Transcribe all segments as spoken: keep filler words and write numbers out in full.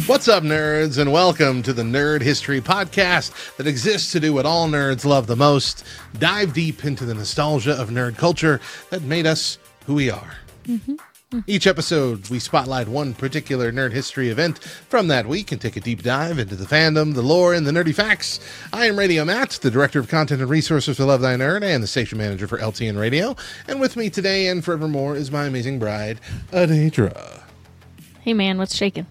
What's up, nerds, and welcome to the Nerd History Podcast that exists to do what all nerds love the most, dive deep into the nostalgia of nerd culture that made us who we are. Mm-hmm. Mm-hmm. Each episode, we spotlight one particular nerd history event from that week and take a deep dive into the fandom, the lore, and the nerdy facts. I am Radio Matt, the Director of Content and Resources for Love Thy Nerd and the Station Manager for L T N Radio. And with me today and forevermore is my amazing bride, Adadra. Hey, man, what's shaking?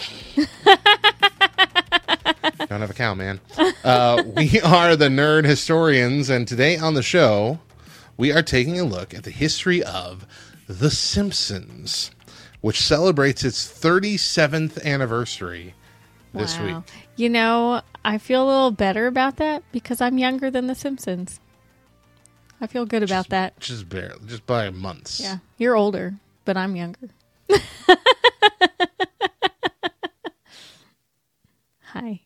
Don't have a cow, man. Uh, we are the Nerd Historians, and today on the show, we are taking a look at the history of The Simpsons, which celebrates its thirty-seventh anniversary this wow. week. You know, I feel a little better about that because I'm younger than The Simpsons. I feel good about just, that. Just barely, just by months. Yeah, you're older, but I'm younger. Hi.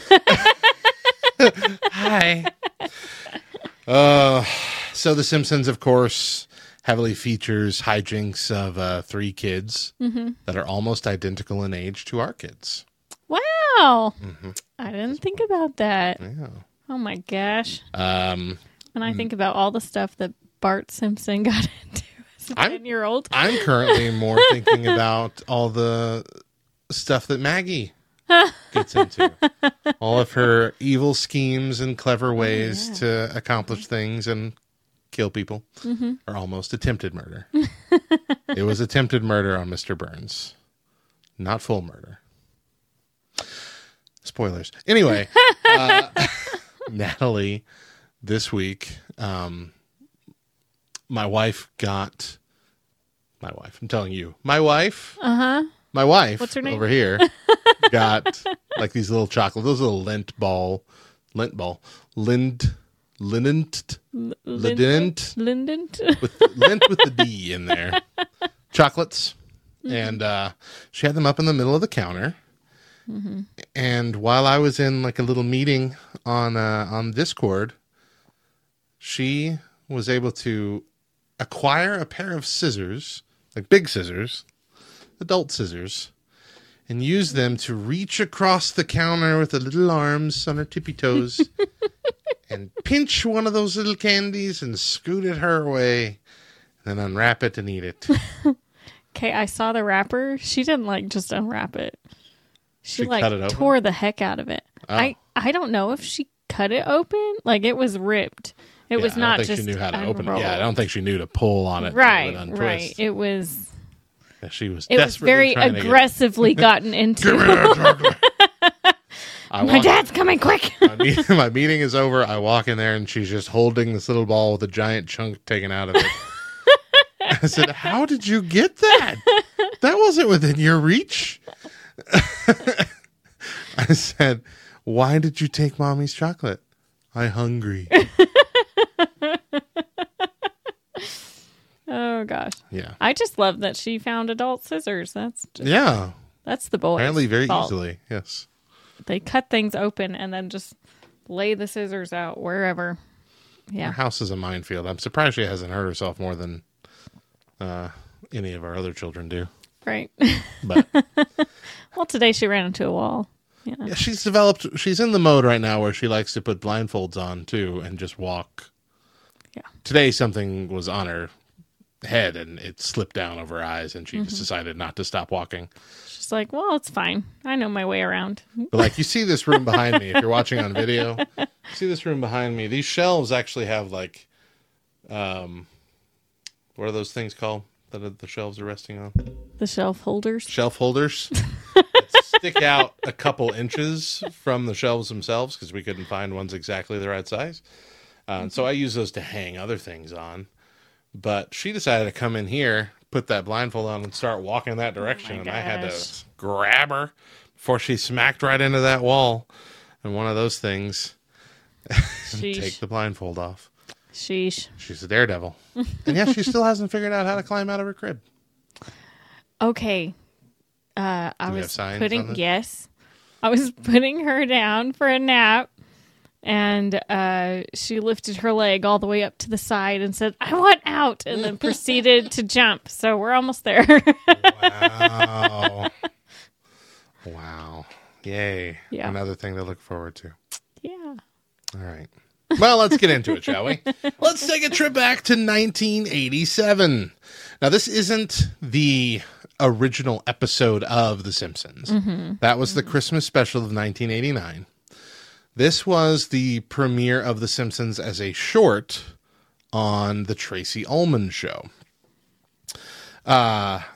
Hi. Uh, so The Simpsons, of course, heavily features hijinks of uh, three kids mm-hmm. that are almost identical in age to our kids. Wow. Mm-hmm. I didn't think about that. Yeah. Oh, my gosh. Um, and I think about all the stuff that Bart Simpson got into as a ten-year-old. I'm currently more thinking about all the stuff that Maggie gets into. All of her evil schemes and clever ways oh, yeah. to accomplish things and kill people, mm-hmm. or almost attempted murder. It was attempted murder on Mister Burns. Not full murder. Spoilers. Anyway, uh, Natalie, this week, um, my wife got... My wife, I'm telling you. My wife... Uh-huh. My wife, What's her name? Over here, got like these little chocolate, those little lint ball, lint ball, lind, linent, linent, linent, with lint with the D in there, chocolates, mm-hmm. and uh, she had them up in the middle of the counter. Mm-hmm. And while I was in like a little meeting on uh, on Discord, she was able to acquire a pair of scissors, like big scissors. Adult scissors, and use them to reach across the counter with the little arms on her tippy toes and pinch one of those little candies and scoot it her way, and then unwrap it and eat it. Okay, I saw the wrapper. She didn't like just unwrap it. She, she like cut it open? Tore the heck out of it. Oh. I I don't know if she cut it open. Like it was ripped. It yeah, was not I don't think just she knew how to unrolled. open it. Yeah, I don't think she knew to pull on it. Right, it right. It was. She was it was very aggressively get... gotten into. My walk... dad's coming quick. my, meeting, my meeting is over. I walk in there and she's just holding this little ball with a giant chunk taken out of it. I said, "How did you get that? That wasn't within your reach." I said, "Why did you take mommy's chocolate? I'm hungry." Oh gosh. Yeah. I just love that she found adult scissors. That's just, yeah. That's the boys. Apparently very fault. easily. Yes. They cut things open and then just lay the scissors out wherever. Yeah. Her house is a minefield. I'm surprised she hasn't hurt herself more than uh, any of our other children do. Right. But well, today she ran into a wall. Yeah. Yeah, she's developed. She's in the mode right now where she likes to put blindfolds on too and just walk. Yeah. Today something was on her head and it slipped down over her eyes and she mm-hmm. just decided not to stop walking. She's like, well, it's fine. I know my way around. But like, you see this room behind me, if you're watching on video, see this room behind me. These shelves actually have like, um, what are those things called that the shelves are resting on? The shelf holders? Shelf holders. That stick out a couple inches from the shelves themselves because we couldn't find ones exactly the right size. Uh, mm-hmm. So I use those to hang other things on. But she decided to come in here, put that blindfold on, and start walking that direction. Oh and I had to grab her before she smacked right into that wall. And one of those things, take the blindfold off. Sheesh. She's a daredevil. And yeah, she still hasn't figured out how to climb out of her crib. Okay. Uh, I Do we was have signs putting, on this? yes, I was putting her down for a nap. And uh, she lifted her leg all the way up to the side and said, "I want out," and then proceeded to jump. So we're almost there. Wow. Wow. Yay. Yeah. Another thing to look forward to. Yeah. All right. Well, let's get into it, shall we? Let's take a trip back to nineteen eighty-seven. Now, this isn't the original episode of The Simpsons. Mm-hmm. That was the mm-hmm. Christmas special of nineteen eighty-nine. This was the premiere of The Simpsons as a short on the Tracy Ullman Show. Uh,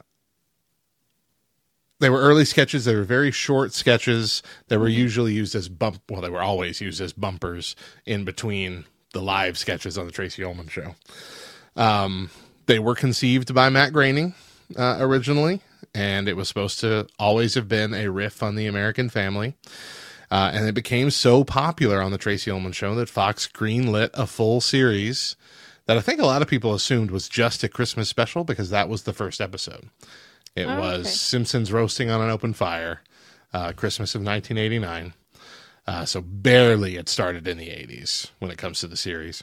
they were early sketches. They were very short sketches. They were usually used as bump. Well, they were always used as bumpers in between the live sketches on the Tracy Ullman Show. Um, they were conceived by Matt Groening uh, originally, and it was supposed to always have been a riff on the American Family. Uh, and it became so popular on the Tracy Ullman Show that Fox greenlit a full series that I think a lot of people assumed was just a Christmas special because that was the first episode. It oh, was okay. Simpsons roasting on an open fire, uh, Christmas of nineteen eighty-nine. Uh, so barely it started in the eighties when it comes to the series.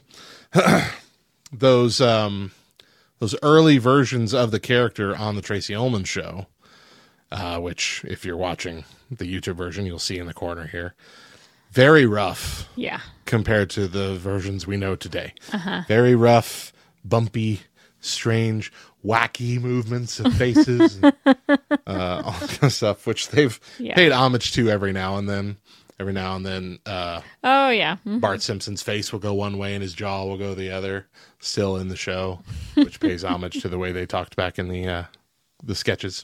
those um, those early versions of the character on the Tracy Ullman Show, uh, which if you're watching the YouTube version, you'll see in the corner here, very rough. Yeah. Compared to the versions we know today. Uh-huh. Very rough, bumpy, strange, wacky movements of faces, and, uh, all kind of stuff, which they've yeah. paid homage to every now and then. Every now and then, uh, oh yeah, mm-hmm. Bart Simpson's face will go one way and his jaw will go the other. Still in the show, which pays homage to the way they talked back in the uh, the sketches.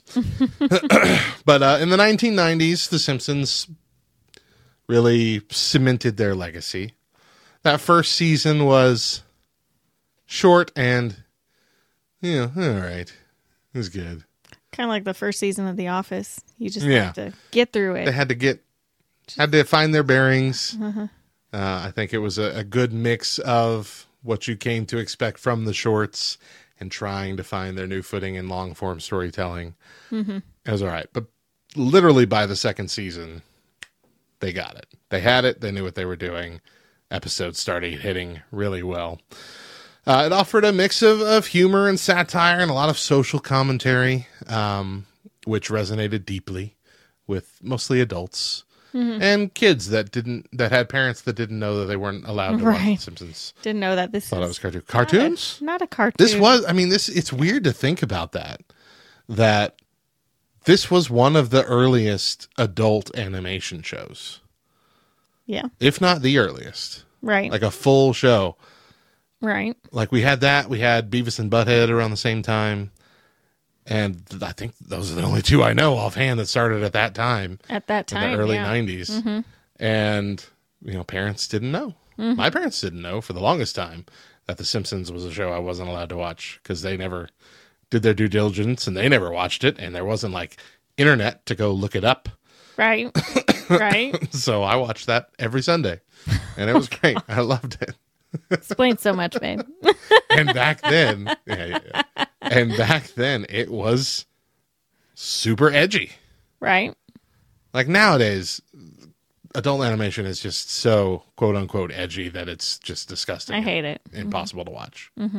But uh, in the nineteen nineties, The Simpsons really cemented their legacy. That first season was short and, you know, all right. It was good. Kind of like the first season of The Office. You just yeah. have to get through it. They had to get, had to find their bearings. Uh-huh. Uh, I think it was a, a good mix of what you came to expect from the shorts and trying to find their new footing in long form storytelling. Mm-hmm. It was all right. But literally by the second season, they got it. They had it. They knew what they were doing. Episodes started hitting really well. Uh, it offered a mix of, of humor and satire and a lot of social commentary, um, which resonated deeply with mostly adults mm-hmm. and kids that didn't that had parents that didn't know that they weren't allowed to right. watch The Simpsons. Didn't know that this thought is it was cartoon. Cartoons? Not a, not a cartoon. This was. I mean, this. It's weird to think about that. That this was one of the earliest adult animation shows. Yeah, if not the earliest. Right. Like a full show. Right. Like we had that. We had Beavis and Butthead around the same time. And I think those are the only two I know offhand that started at that time. At that time, in the early yeah. nineties. Mm-hmm. And, you know, parents didn't know. Mm-hmm. My parents didn't know for the longest time that The Simpsons was a show I wasn't allowed to watch because they never did their due diligence and they never watched it. And there wasn't like internet to go look it up. Right. Right. So I watched that every Sunday. And it was great. I loved it. Explains so much, babe. And back then, yeah, yeah, yeah. And back then, it was super edgy. Right. Like nowadays, adult animation is just so quote unquote edgy that it's just disgusting. I hate it. Impossible mm-hmm. to watch. Mm-hmm.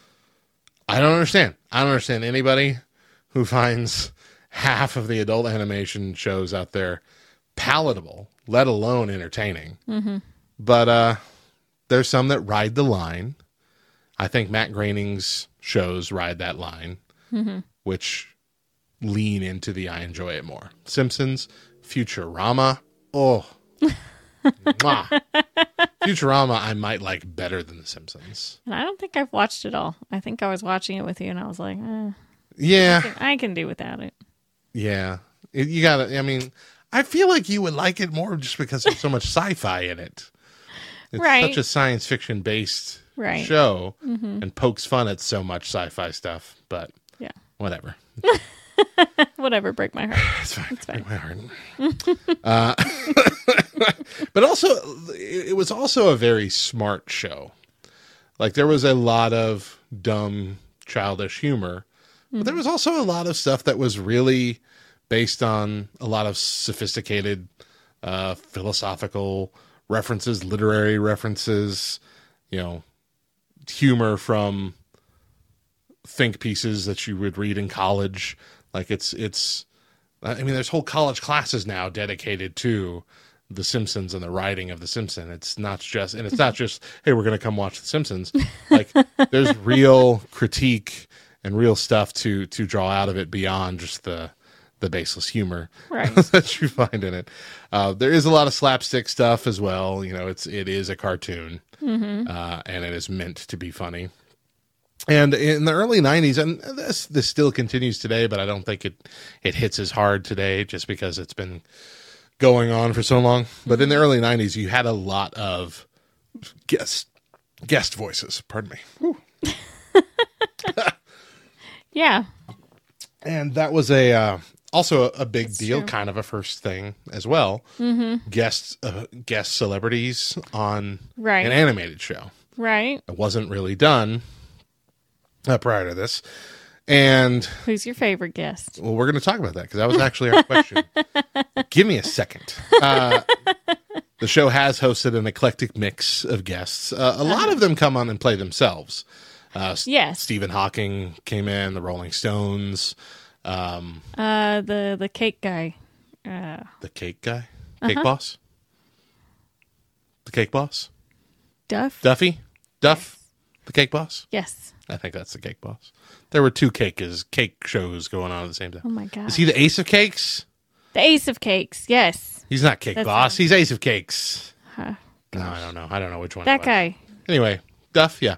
I don't understand. I don't understand anybody who finds half of the adult animation shows out there palatable, let alone entertaining. Mm-hmm. But uh, there's some that ride the line. I think Matt Groening's shows ride that line, mm-hmm. which lean into the I enjoy it more. Simpsons, Futurama, oh, mwah. Futurama I might like better than The Simpsons. And I don't think I've watched it all. I think I was watching it with you and I was like, eh, yeah, I can, I can do without it. Yeah, it, you gotta, I mean, I feel like you would like it more just because there's so much sci-fi in it. It's right. such a science fiction based right. show mm-hmm. and pokes fun at so much sci-fi stuff, but yeah, whatever. Whatever, break my heart. It's fine. It's fine. Break my heart. uh, but also, it was also a very smart show. Like there was a lot of dumb, childish humor, mm-hmm. but there was also a lot of stuff that was really based on a lot of sophisticated uh, philosophical references, literary references, you know, humor from think pieces that you would read in college. Like it's, it's I mean, there's whole college classes now dedicated to The Simpsons and the writing of The Simpsons. It's not just, and it's not just, hey, we're going to come watch The Simpsons. Like, there's real critique and real stuff to to draw out of it beyond just the the baseless humor Right. that you find in it. Uh, there is a lot of slapstick stuff as well. You know, it's it is a cartoon, Mm-hmm. uh, and it is meant to be funny. And in the early nineties, and this this still continues today, but I don't think it it hits as hard today just because it's been going on for so long. But in the early nineties, you had a lot of guest guest voices. Pardon me. Whew. Yeah. And that was a uh, also a big That's deal, true. kind of a first thing as well. Mm-hmm. Guests uh, guest celebrities on Right. an animated show. Right. It wasn't really done uh, prior to this. And Who's your favorite guest? well, we're going to talk about that because that was actually our question. Give me a second. Uh, the show has hosted an eclectic mix of guests. Uh, a lot of them come on and play themselves. Uh, S- Yes. Stephen Hawking came in, the Rolling Stones, um, Uh, the the cake guy. Uh, the Cake Guy, Cake Boss, the Cake Boss, Duff. Duffy, Duff, the Cake Boss. Yes. I think that's the Cake Boss. There were two cakes, cake shows going on at the same time. Oh my god. Is he the Ace of Cakes? The Ace of Cakes. Yes. He's not Cake That's Boss. him. He's Ace of Cakes. Huh. No, I don't know. I don't know which one. That it was. guy. Anyway, Duff, yeah.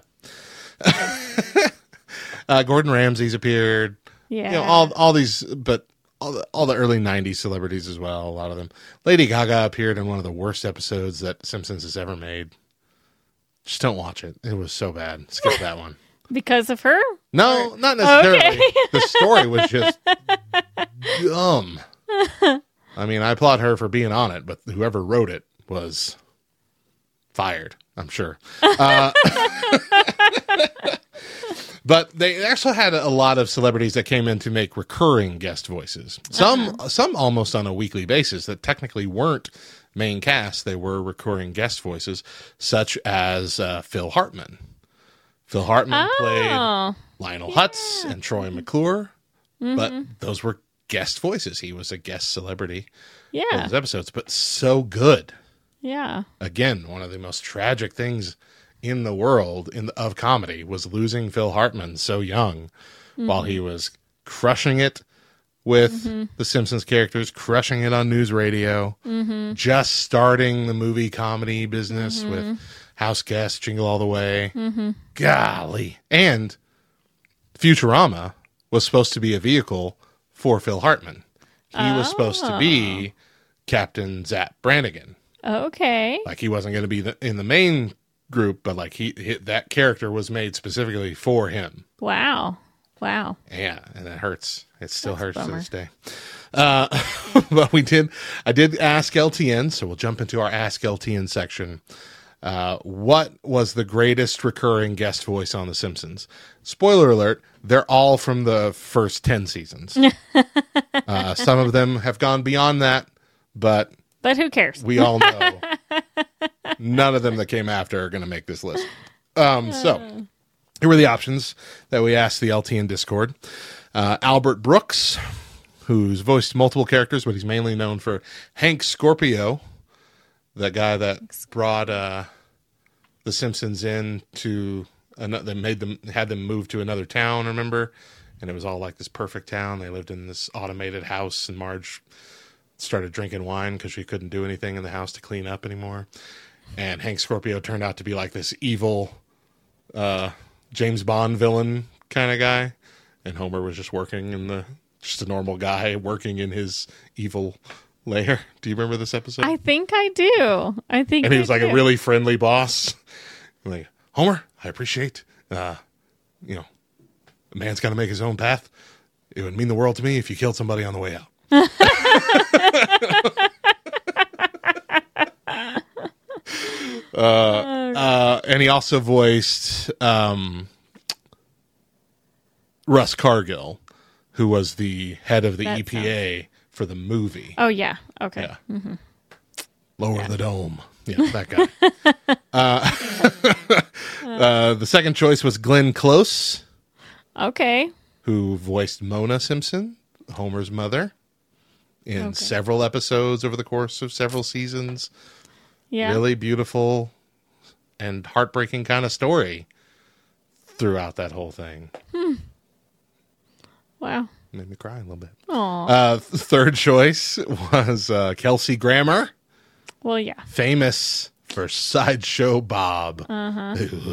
uh, Gordon Ramsay's appeared. Yeah. You know, all all these, but all the, all the early nineties celebrities as well, a lot of them. Lady Gaga appeared in one of the worst episodes that Simpsons has ever made. Just don't watch it. It was so bad. Skip that one. Because of her? No, not necessarily. Okay. The story was just dumb. I mean, I applaud her for being on it, but whoever wrote it was fired, I'm sure. Uh, but they also had a lot of celebrities that came in to make recurring guest voices. Some, Uh-huh. some almost on a weekly basis that technically weren't main cast. They were recurring guest voices, such as uh, Phil Hartman. Phil Hartman played Oh. Lionel Hutz and Troy McClure, but those were guest voices. He was a guest celebrity in Yeah. those episodes, but so good. Yeah. Again, one of the most tragic things in the world in of comedy was losing Phil Hartman so young, while he was crushing it with the Simpsons characters, crushing it on news radio, just starting the movie comedy business with House Guest, Jingle All the Way. Golly. And Futurama was supposed to be a vehicle for Phil Hartman. He was supposed to be Captain Zap Brannigan. Okay. Like, he wasn't going to be the, in the main group, but like he, he that character was made specifically for him. Wow. Wow. Yeah, and it hurts. It still That's a hurts to bummer. this day. Uh, but we did. I did ask L T N, so we'll jump into our Ask L T N section. Uh, what was the greatest recurring guest voice on The Simpsons? Spoiler alert: they're all from the first ten seasons. uh, some of them have gone beyond that, but But who cares? we all know none of them that came after are going to make this list. Um, so here were the options that we asked the L T N Discord. Uh, Albert Brooks, who's voiced multiple characters, but he's mainly known for Hank Scorpio, that guy that brought uh, the Simpsons in to another, they made them had them move to another town. Remember, and it was all like this perfect town. They lived in this automated house, and Marge started drinking wine because she couldn't do anything in the house to clean up anymore. And Hank Scorpio turned out to be like this evil uh, James Bond villain kind of guy, and Homer was just working in the just a normal guy working in his evil lair. Do you remember this episode? I think I do. I think and he I was like do. a really friendly boss. Like, Homer, I appreciate, uh, you know, a man's got to make his own path. It would mean the world to me if you killed somebody on the way out. uh, uh, and he also voiced um, Russ Cargill, who was the head of the That E P A for the movie. Oh yeah. Okay. Yeah. Lower the dome. Yeah, that guy. uh, uh, the second choice was Glenn Close, Okay. who voiced Mona Simpson, Homer's mother. in Okay. several episodes over the course of several seasons. Yeah. Really beautiful and heartbreaking kind of story throughout that whole thing. Wow. Made me cry a little bit. Aw. Uh, th- third choice was uh, Kelsey Grammer, Well, yeah. famous for Sideshow Bob. Uh-huh.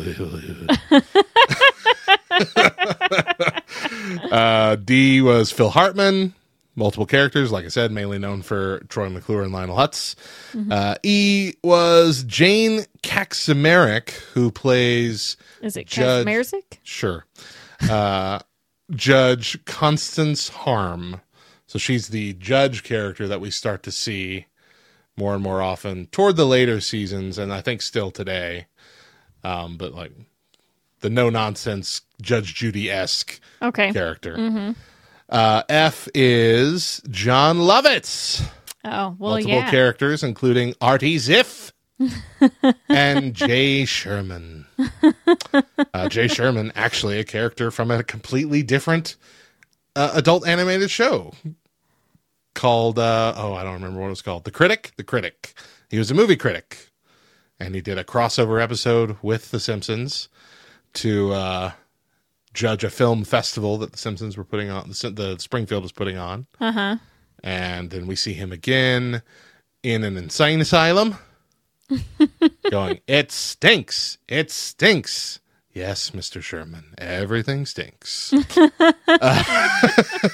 uh, D was Phil Hartman, multiple characters, like I said, mainly known for Troy McClure and Lionel Hutz. Mm-hmm. Uh, E was Jane Kaczmarek, who plays Is it Judge- Kaczmarek? Sure. Uh, Judge Constance Harm. So she's the judge character that we start to see more and more often toward the later seasons, and I think still today. Um, but like the no nonsense Judge Judy-esque Okay. character. Uh, F is John Lovitz. Oh, well, Multiple yeah. characters, including Artie Ziff and Jay Sherman. Uh, Jay Sherman, actually a character from a completely different uh, adult animated show called, uh, oh, I don't remember what it was called. The Critic? The Critic. He was a movie critic. And he did a crossover episode with The Simpsons to uh, judge a film festival that The Simpsons were putting on, the, the Springfield was putting on. Uh-huh. And then we see him again in an insane asylum going, it stinks. It stinks. Yes, Mister Sherman, everything stinks. uh,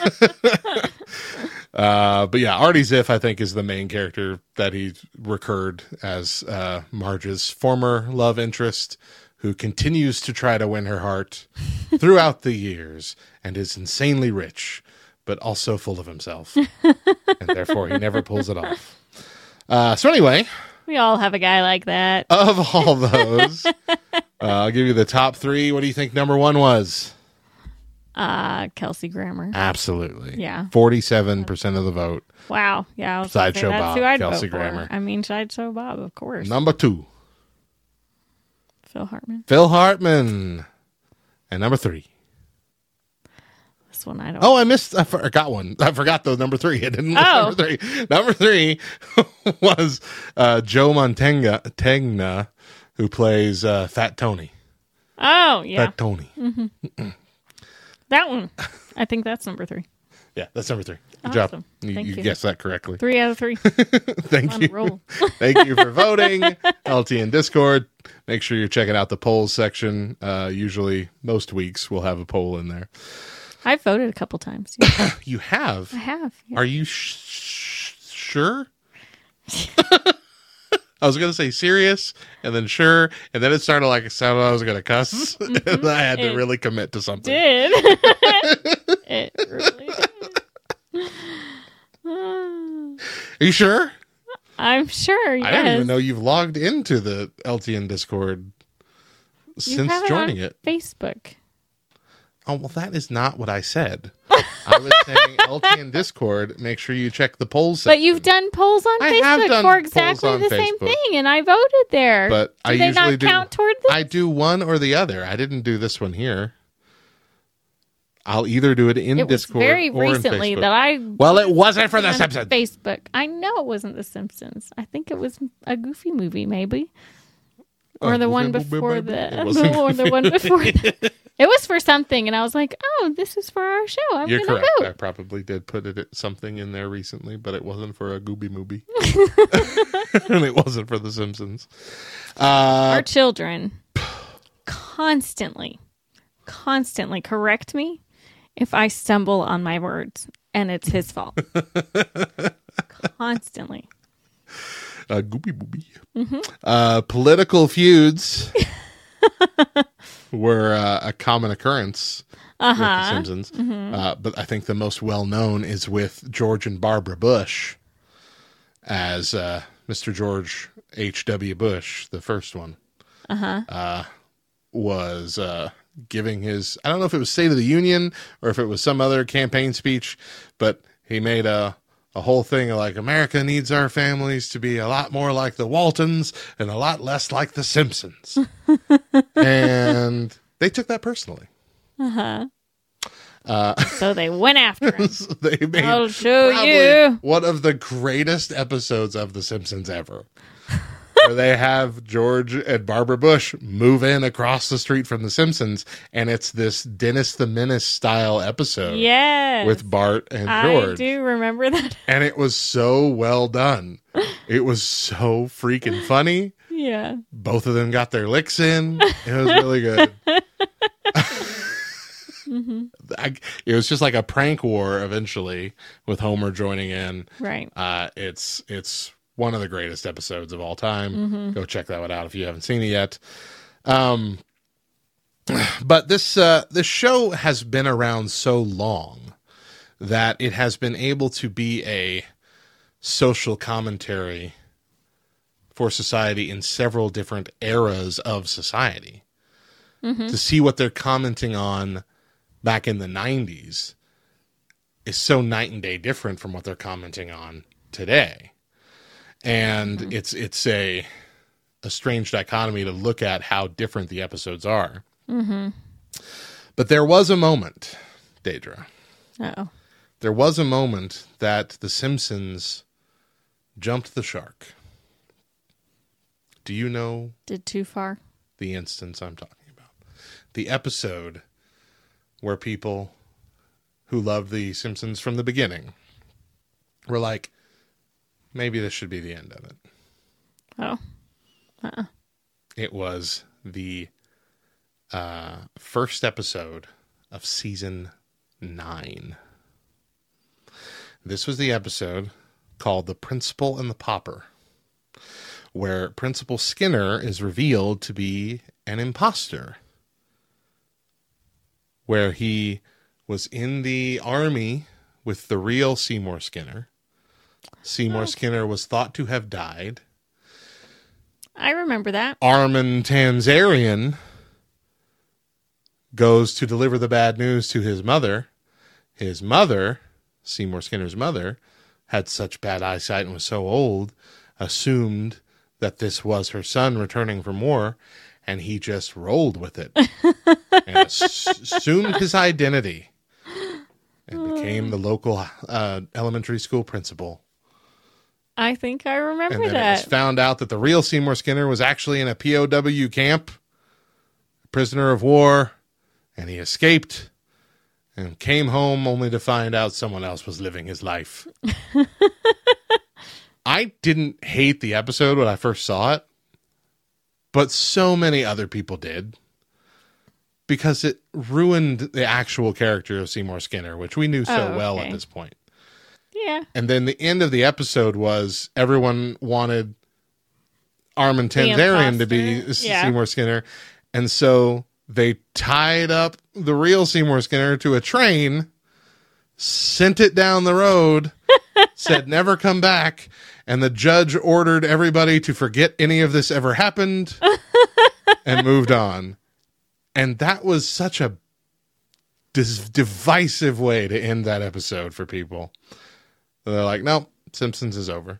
uh, but yeah, Artie Ziff, I think, is the main character that he recurred as uh, Marge's former love interest, who continues to try to win her heart throughout the years and is insanely rich, but also full of himself. And therefore, he never pulls it off. Uh, so anyway, We all have a guy like that. of all those, uh, I'll give you the top three. What do you think number one was? Uh, Kelsey Grammer. Absolutely. Yeah. forty-seven percent of the vote. Wow. Yeah. I was gonna say, Sideshow that's Bob, who I'd Kelsey vote for. Grammer. I mean, Sideshow Bob, of course. Number two, Phil Hartman. Phil Hartman. And number three. This one I don't. Oh, I missed. I forgot one. I forgot the number three. I didn't. list Oh. Number three. Number three was uh, Joe Montagna, Tegna, who plays uh, Fat Tony. Oh, yeah. Fat Tony. That one. I think that's number three. Yeah, that's number three. Good Awesome. job. You, Thank you you. guessed that correctly. Three out of three. Thank On you. a roll. Thank you for voting. L T N Discord. Make sure you're checking out the polls section. Uh, usually, most weeks, we'll have a poll in there. I've voted a couple times. Yeah. You have? I have. Yeah. Are you sh- sh- sure? I was going to say serious, and then sure, and then it started like it sounded like I was going to cuss, and I had to It really commit to something. did. It really did. Are you sure? I'm sure. Yes. I didn't even know you've logged into the L T N Discord You since have joining on it. Facebook. Oh, well, that is not what I said. I was saying L T N Discord, make sure you check the polls section. But you've done polls on I have Facebook done for polls exactly on the same Facebook. thing, and I voted there. But do I they usually not do- count toward this? I do one or the other. I didn't do this one here. I'll either do it in it was Discord very or in recently Facebook. that I Well, it wasn't for The on Simpsons. Facebook. I know it wasn't The Simpsons. I think it was a Goofy movie, maybe, or Uh, the one maybe, before maybe. It the, wasn't or the one before. The, it was for something, and I was like, "Oh, this is for our show. I'm You're gonna correct. I vote." probably did put it something in there recently, but it wasn't for a Gooby movie. And it wasn't for The Simpsons. Uh, Our children constantly, constantly correct me if I stumble on my words, and it's his fault. Constantly. uh, Gooby Booby. Uh, political feuds were uh, a common occurrence with The Uh-huh. Simpsons. Uh, but I think the most well known is with George and Barbara Bush as uh, Mister George H W. Bush, the first one, uh-huh. was uh, giving his, I don't know if it was State of the Union or if it was some other campaign speech, but he made a, a whole thing of like, America needs our families to be a lot more like the Waltons and a lot less like the Simpsons. And they took that personally. Uh-huh. So they went after him. They made I'll show probably you. one of the greatest episodes of The Simpsons ever. Where they have George and Barbara Bush move in across the street from The Simpsons, and it's this Dennis the Menace style episode Yes. with Bart and I George. do remember that. And it was so well done. It was so freaking funny. Yeah. Both of them got their licks in. It was really good. Mm-hmm. I, it was just like a prank war eventually with Homer joining in. Right. Uh, it's it's one of the greatest episodes of all time. Mm-hmm. Go check that one out if you haven't seen it yet. Um, but this uh, this show has been around so long that it has been able to be a social commentary for society in several different eras of society. Mm-hmm. To see what they're commenting on back in the nineties is so night and day different from what they're commenting on today. And mm-hmm. it's it's a a strange dichotomy to look at how different the episodes are. Mm-hmm. But there was a moment, Deidre. Uh-oh. There was a moment that The Simpsons jumped the shark. Do you know Did too far? the instance I'm talking about? The episode where people who loved The Simpsons from the beginning were like, maybe this should be the end of it. Oh. Uh-uh. It was the uh, first episode of season nine. This was the episode called The Principal and the Pauper, where Principal Skinner is revealed to be an imposter, where he was in the army with the real Seymour Skinner. Seymour oh. Skinner was thought to have died. I remember that. Armin Tanzarian goes to deliver the bad news to his mother. His mother, Seymour Skinner's mother, had such bad eyesight and was so old, assumed that this was her son returning from war, and he just rolled with it and ass- assumed his identity and became the local uh, elementary school principal. I think I remember and then that. It was found out that the real Seymour Skinner was actually in a P O W camp, prisoner of war, and he escaped and came home only to find out someone else was living his life. I didn't hate the episode when I first saw it, but so many other people did, because it ruined the actual character of Seymour Skinner, which we knew so oh, well okay. at this point. Yeah. And then the end of the episode was everyone wanted Armin Tanzarian to be yeah. Seymour Skinner. And so they tied up the real Seymour Skinner to a train, sent it down the road, said never come back. And the judge ordered everybody to forget any of this ever happened and moved on. And that was such a dis- divisive way to end that episode for people. They're like, nope, Simpsons is over.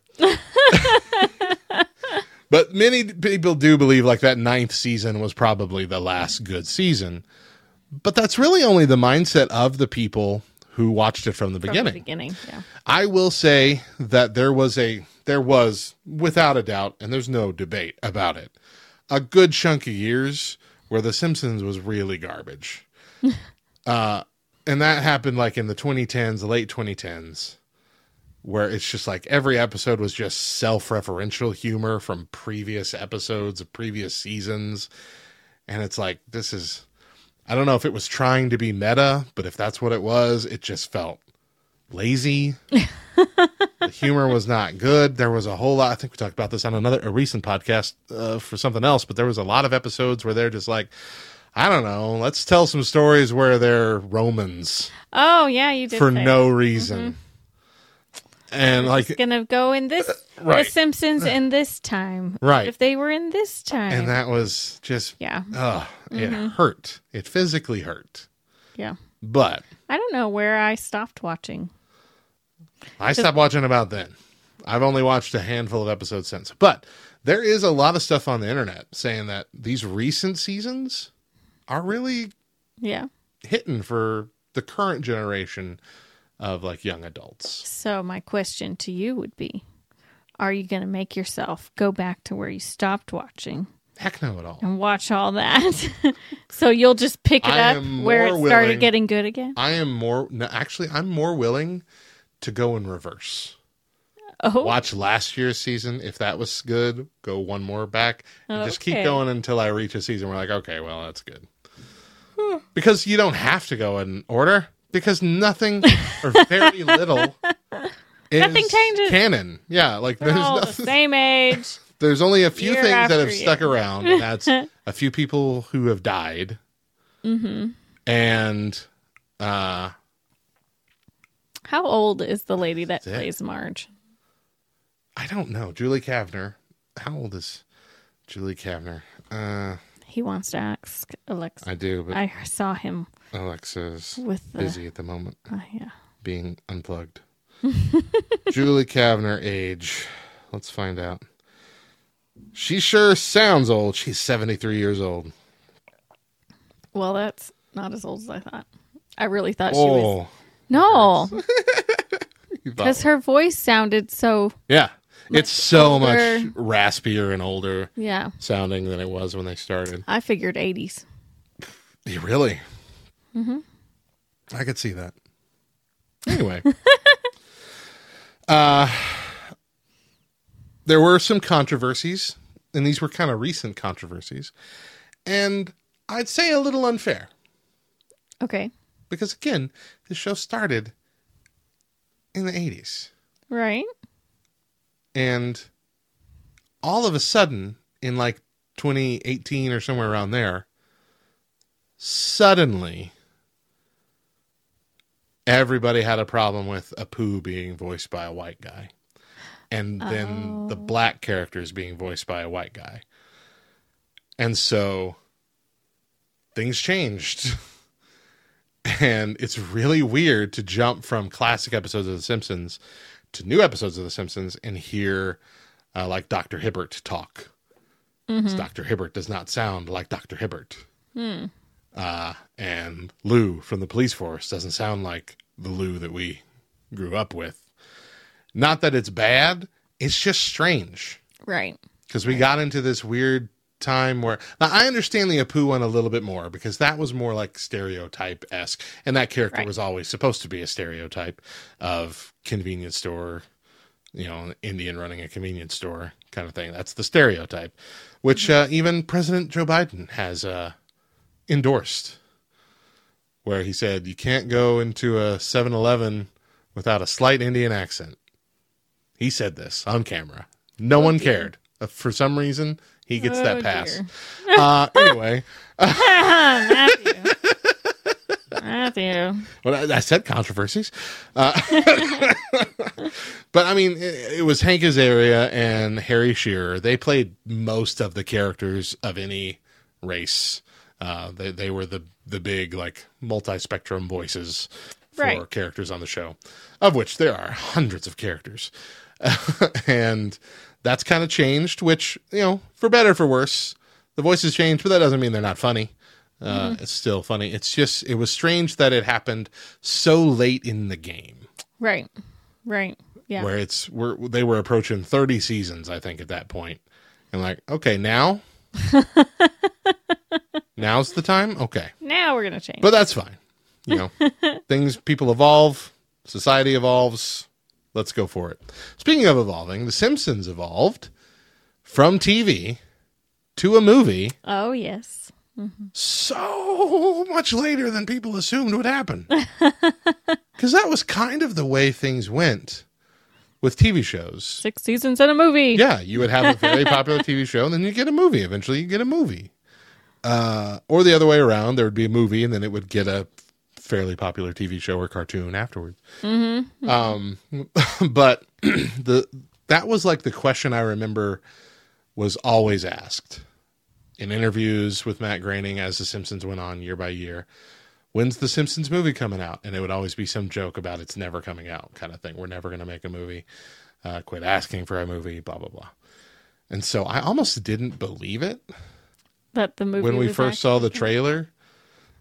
But many people do believe like that ninth season was probably the last good season. But that's really only the mindset of the people who watched it from the from beginning. the beginning, yeah. I will say that there was a, there was, without a doubt, and there's no debate about it, a good chunk of years where The Simpsons was really garbage. uh, and that happened like in the twenty tens, the late twenty tens. Where it's just like every episode was just self-referential humor from previous episodes of previous seasons. And it's like, this is, I don't know if it was trying to be meta, but if that's what it was, it just felt lazy. The humor was not good. There was a whole lot, I think we talked about this on another, a recent podcast uh, for something else, but there was a lot of episodes where they're just like, I don't know, let's tell some stories where they're Romans. Oh, yeah, you did. For say. no reason. Mm-hmm. And like it's gonna go in this uh, right. The Simpsons in this time. Right. If they were in this time. And that was just yeah. Oh, it mm-hmm. hurt. It physically hurt. Yeah. But I don't know where I stopped watching. I stopped watching about then. I've only watched a handful of episodes since. But there is a lot of stuff on the internet saying that these recent seasons are really yeah. hitting for the current generation of like young adults. So my question to you would be, are you going to make yourself go back to where you stopped watching Heck no at all. and watch all that? So you'll just pick it I up am where it more started willing- getting good again? I am more, no, actually, I'm more willing to go in reverse. Oh, Watch last year's season. If that was good, go one more back. And just keep Okay. going until I reach a season where like, okay, well, that's good. Because you don't have to go in order. Because nothing or very little is Nothing changes. canon. Yeah, like they're there's all the nothing. same age. There's only a few Year things that after have year. stuck around, and that's a few people who have died. Mm-hmm. And uh, How old is the lady that That's it. plays Marge? I don't know. Julie Kavner. How old is Julie Kavner? Uh, He wants to ask Alexa. I do, but I saw him Alexa's with the. busy at the moment, Uh, yeah. being unplugged. Julie Kavner age. Let's find out. She sure sounds old. She's seventy-three years old. Well, that's not as old as I thought. I really thought she was. Oh, No, you thought- because her voice sounded so. yeah, it's so older. much raspier and older Yeah, sounding than it was when they started. I figured eighties. You really? Mm-hmm. I could see that. Anyway, uh, there were some controversies, and these were kind of recent controversies, and I'd say a little unfair Okay, because again, the show started in the eighties, right. and all of a sudden, in like twenty eighteen or somewhere around there, suddenly everybody had a problem with Apu being voiced by a white guy. And then the Oh. black characters being voiced by a white guy. And so things changed. And it's really weird to jump from classic episodes of The Simpsons to new episodes of The Simpsons and hear uh, like Doctor Hibbert talk. Mm-hmm. Doctor Hibbert does not sound like Doctor Hibbert. Hmm. Uh, and Lou from the police force doesn't sound like the Lou that we grew up with. Not that it's bad, it's just strange. Right. Because we got into this weird time where... Now, I understand the Apu one a little bit more, because that was more like stereotype-esque. And that character Right. was always supposed to be a stereotype of convenience store, you know, an Indian running a convenience store kind of thing. That's the stereotype. Which uh, even President Joe Biden has... Uh, endorsed, where he said you can't go into a seven eleven without a slight Indian accent. He said this on camera. No one dear. cared. Uh, For some reason, he gets Oh, that pass. dear. Uh, anyway, Matthew. Matthew. well, I, I said controversies. Uh, but I mean, it, it was Hank Azaria and Harry Shearer. They played most of the characters of any race. Uh, they they were the the big like multi-spectrum voices for Right. characters on the show, of which there are hundreds of characters, and that's kind of changed. Which, you know, for better or for worse, the voices changed, but that doesn't mean they're not funny. Uh, Mm-hmm. It's still funny. It's just it was strange that it happened so late in the game, Right. Right. Yeah. where it's we're, they were approaching thirty seasons, I think, at that point, and like, okay, now. Now's the time? Okay. Now we're gonna change. But that's fine. You know, things, people evolve, society evolves. Let's go for it. Speaking of evolving, The Simpsons evolved from T V to a movie oh yes. so much later than people assumed would happen. Because that was kind of the way things went with T V shows. Six seasons in a movie. Yeah, you would have a very popular T V show, and then you get a movie. Eventually, you get a movie. Uh, or the other way around, there would be a movie, and then it would get a fairly popular T V show or cartoon afterwards. Mm-hmm. Um, but the that was like the question I remember was always asked in interviews with Matt Groening as The Simpsons went on year by year. When's the Simpsons movie coming out? And it would always be some joke about it's never coming out kind of thing. We're never going to make a movie. Uh, quit asking for a movie, blah, blah, blah. And so I almost didn't believe it That the movie when we was first saw the actually- trailer.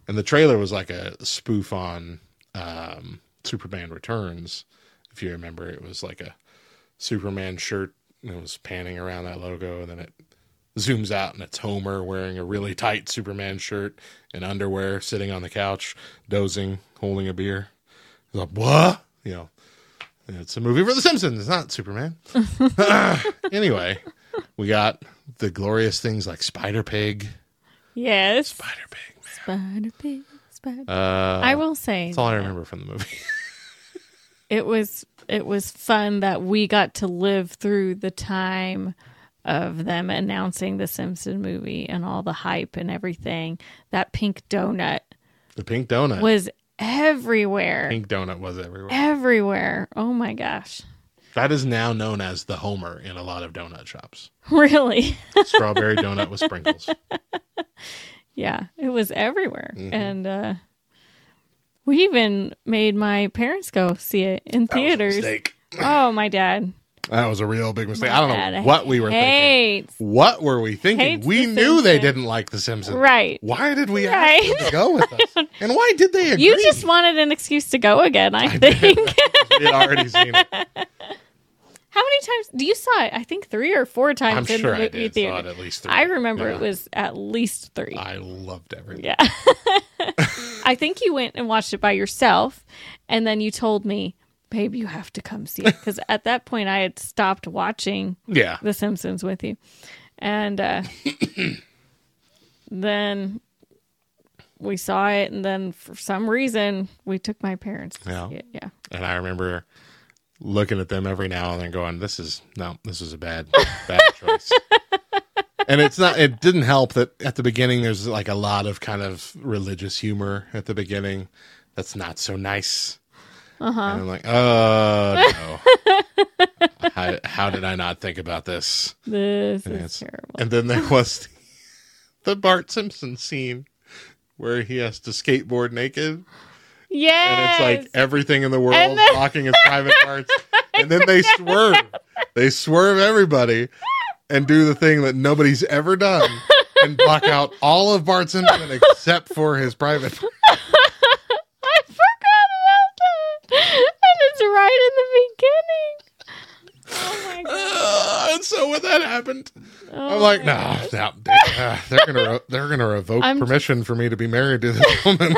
And the trailer was like a spoof on um, Superman Returns. If you remember, it was like a Superman shirt. And it was panning around that logo, and then it zooms out, and it's Homer wearing a really tight Superman shirt and underwear, sitting on the couch, dozing, holding a beer. He's like, what? You know, it's a movie for The Simpsons. It's not Superman. Anyway, we got the glorious things like Spider Pig. Yes. Spider Pig, man. Spider Pig. Spider. Uh, I will say that's all I remember from the movie. it was it was fun that we got to live through the time of them announcing the Simpson movie and all the hype and everything. That pink donut The pink donut. was everywhere. Pink donut was everywhere. Everywhere. Oh my gosh. That is now known as the Homer in a lot of donut shops. Really? Strawberry donut with sprinkles. Yeah, it was everywhere. Mhm. And uh, we even made my parents go see it in That was a theaters. mistake. Oh, my dad. That was a real big mistake. My I don't dad know what we were thinking. hates. What were we thinking? Hates We The knew they Simpsons. didn't like The Simpsons. Right. Why did we Right. ask them to go with us? And why did they agree? You just wanted an excuse to go again, I, think. We had already seen it. How many times? Do you saw it? I think three or four times I'm in sure the I movie did. theater. Saw it at least three. I remember Yeah. it was at least three. I loved everything. Yeah. I think you went and watched it by yourself, and then you told me, babe, you have to come see it. Because at that point, I had stopped watching Yeah. The Simpsons with you. And uh, then we saw it, and then for some reason, we took my parents to Yeah. see it. Yeah. And I remember looking at them every now and then going, this is, no, this is a bad, bad choice. And it's not, it didn't help that at the beginning, there's like a lot of kind of religious humor at the beginning. That's not so nice. Uh-huh. And I'm like, oh, no. how, how did I not think about this? This And is it's- terrible. And then there was the, the Bart Simpson scene where he has to skateboard naked. Yes. And it's like everything in the world And then- blocking his private parts. And then they swerve. They swerve everybody and do the thing that nobody's ever done and block out all of Bart Simpson except for his private parts. I forgot about that. And it's right in the beginning. Oh my god. Uh, and so when that happened, Oh I'm like, my no, gosh. no, they, uh, they're gonna re- they're gonna revoke I'm- permission for me to be married to this woman.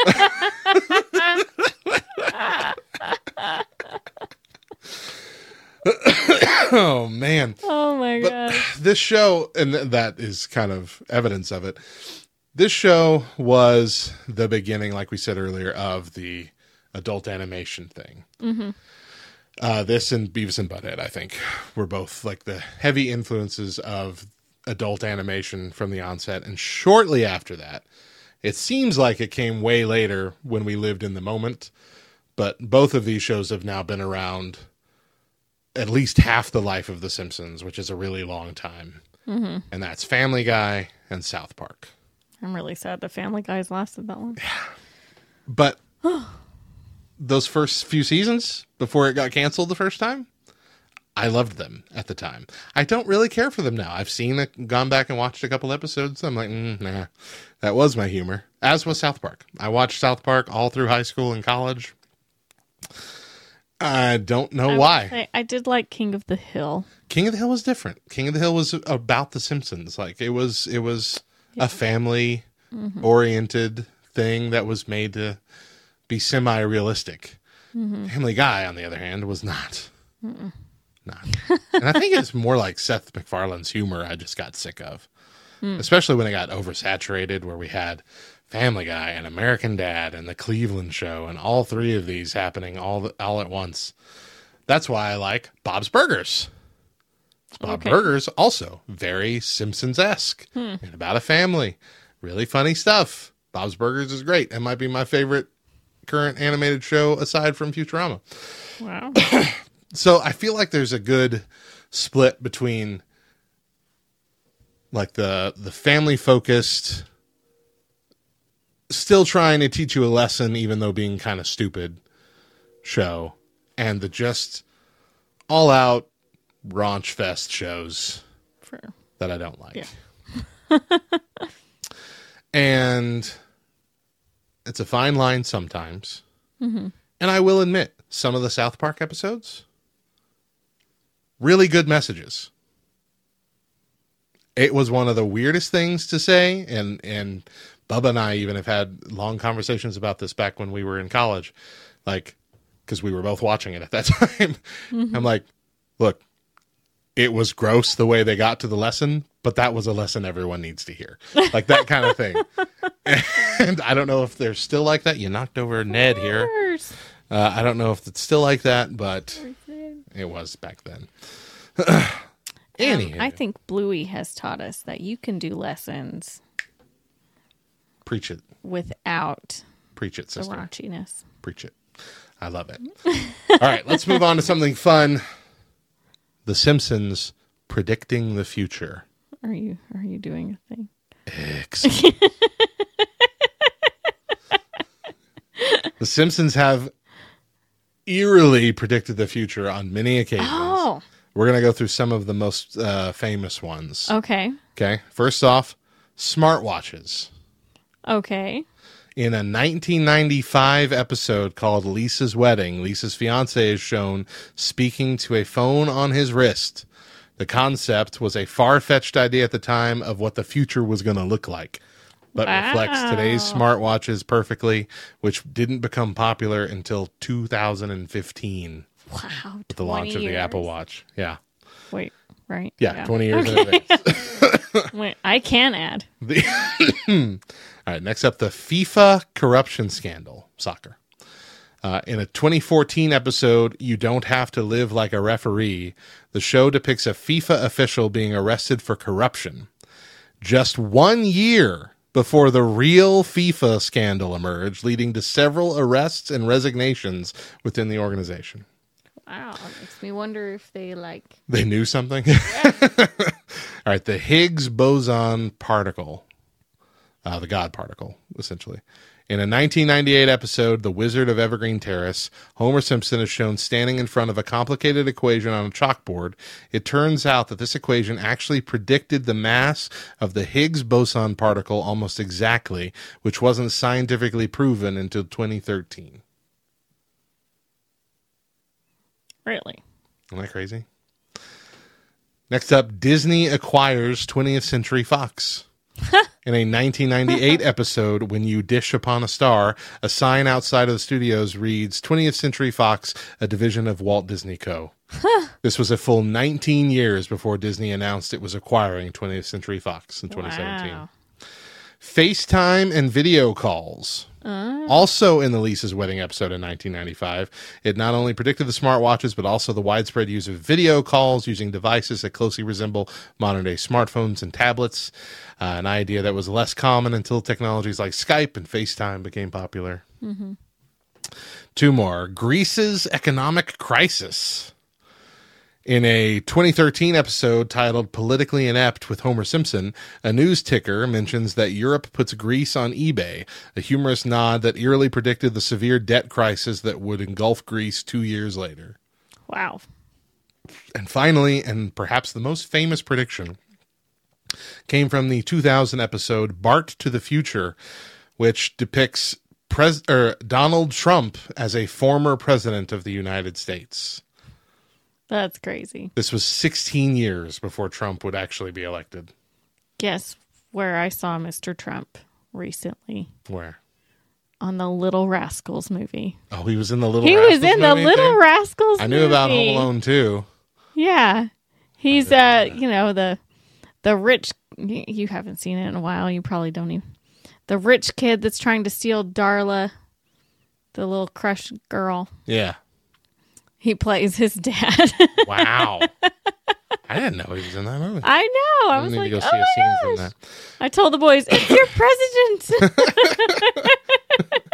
Oh man. Oh my But god. this show, and th- that is kind of evidence of it. This show was the beginning, like we said earlier, of the adult animation thing. Mm-hmm. Uh, this and Beavis and Butthead, I think, were both like the heavy influences of adult animation from the onset. And shortly after that, it seems like it came way later when we lived in the moment. But both of these shows have now been around at least half the life of The Simpsons, which is a really long time. Mm-hmm. And that's Family Guy and South Park. I'm really sad the Family Guys lasted that long. But those first few seasons, before it got canceled the first time, I loved them at the time. I don't really care for them now. I've seen it, gone back and watched a couple episodes. I'm like, mm, nah, that was my humor. As was South Park. I watched South Park all through high school and college. I don't know I will why. say, I did like King of the Hill. King of the Hill was different. King of the Hill was about the Simpsons. Like it was, it was a family oriented thing that was made to be semi realistic. Mm-hmm. Family Guy, on the other hand, was not. Not. And I think it's more like Seth MacFarlane's humor I just got sick of. Especially when it got oversaturated, where we had Family Guy and American Dad and The Cleveland Show and all three of these happening all the, all at once. That's why I like Bob's Burgers. Bob Okay. Burgers also very Simpsons-esque Hmm. and about a family. Really funny stuff. Bob's Burgers is great. It might be my favorite current animated show aside from Futurama. Wow. So I feel like there's a good split between like the the family focused, still trying to teach you a lesson even though being kind of stupid show, and the just all out raunch fest shows For, that I don't like. Yeah. And it's a fine line sometimes. Mm-hmm. And I will admit, some of the South Park episodes, really good messages. It was one of the weirdest things to say, and, and Bubba and I even have had long conversations about this back when we were in college, like, because we were both watching it at that time. Mm-hmm. I'm like, look, it was gross the way they got to the lesson, but that was a lesson everyone needs to hear. Like that kind of thing. And I don't know if they're still like that. You knocked over Ned here. Uh, I don't know if it's still like that, but it was back then. Anyway. Um, I think Bluey has taught us that you can do lessons. Preach it. Without Preach it, the sister. raunchiness. Preach it. I love it. All right, let's move on to something fun. The Simpsons predicting the future. Are you are you doing a thing? Excellent. The Simpsons have eerily predicted the future on many occasions. Oh. We're going to go through some of the most uh, famous ones. Okay. Okay. First off, smartwatches. Okay. In a nineteen ninety-five episode called Lisa's Wedding, Lisa's fiance is shown speaking to a phone on his wrist. The concept was a far-fetched idea at the time of what the future was going to look like, but wow. reflects today's smartwatches perfectly, which didn't become popular until two thousand fifteen. Wow. With the launch years. of the Apple Watch. Yeah. Wait, right? Yeah, yeah. twenty years okay. in advance. Wait, I can add. The All right, next up, the FIFA corruption scandal, soccer. Uh, in a twenty fourteen episode, You Don't Have to Live Like a Referee, the show depicts a FIFA official being arrested for corruption. Just one year before the real FIFA scandal emerged, leading to several arrests and resignations within the organization. Wow, it makes me wonder if they like... They knew something? All right, the Higgs boson particle. Uh, the God particle, essentially. In a nineteen ninety-eight episode, The Wizard of Evergreen Terrace, Homer Simpson is shown standing in front of a complicated equation on a chalkboard. It turns out that this equation actually predicted the mass of the Higgs boson particle almost exactly, which wasn't scientifically proven until twenty thirteen. Really? Isn't that crazy? Next up, Disney acquires twentieth Century Fox. In a nineteen ninety-eight episode, When You Dish Upon a Star, a sign outside of the studios reads, twentieth Century Fox, a division of Walt Disney Co. This was a full nineteen years before Disney announced it was acquiring twentieth Century Fox in twenty seventeen. Wow. FaceTime and video calls. Uh. Also in the Lisa's Wedding episode in nineteen ninety-five, it not only predicted the smartwatches, but also the widespread use of video calls using devices that closely resemble modern-day smartphones and tablets, uh, an idea that was less common until technologies like Skype and FaceTime became popular. Mm-hmm. Two more. Greece's economic crisis. In a twenty thirteen episode titled Politically Inept with Homer Simpson, a news ticker mentions that Europe puts Greece on eBay, a humorous nod that eerily predicted the severe debt crisis that would engulf Greece two years later. Wow. And finally, and perhaps the most famous prediction, came from the two thousand episode Bart to the Future, which depicts Pres- er, Donald Trump as a former president of the United States. That's crazy. This was sixteen years before Trump would actually be elected. Guess where I saw Mister Trump recently? Where? On the Little Rascals movie. Oh, he was in the Little he Rascals was in the movie Little thing? Rascals I knew movie. about Home Alone too. Yeah. He's, uh, you know, the the rich... You haven't seen it in a while. You probably don't even... The rich kid that's trying to steal Darla, the little crush girl. Yeah. He plays his dad. Wow. I didn't know he was in that movie. I know. I, I was need like, to go oh see my a scene from gosh. that. I told the boys, it's your president.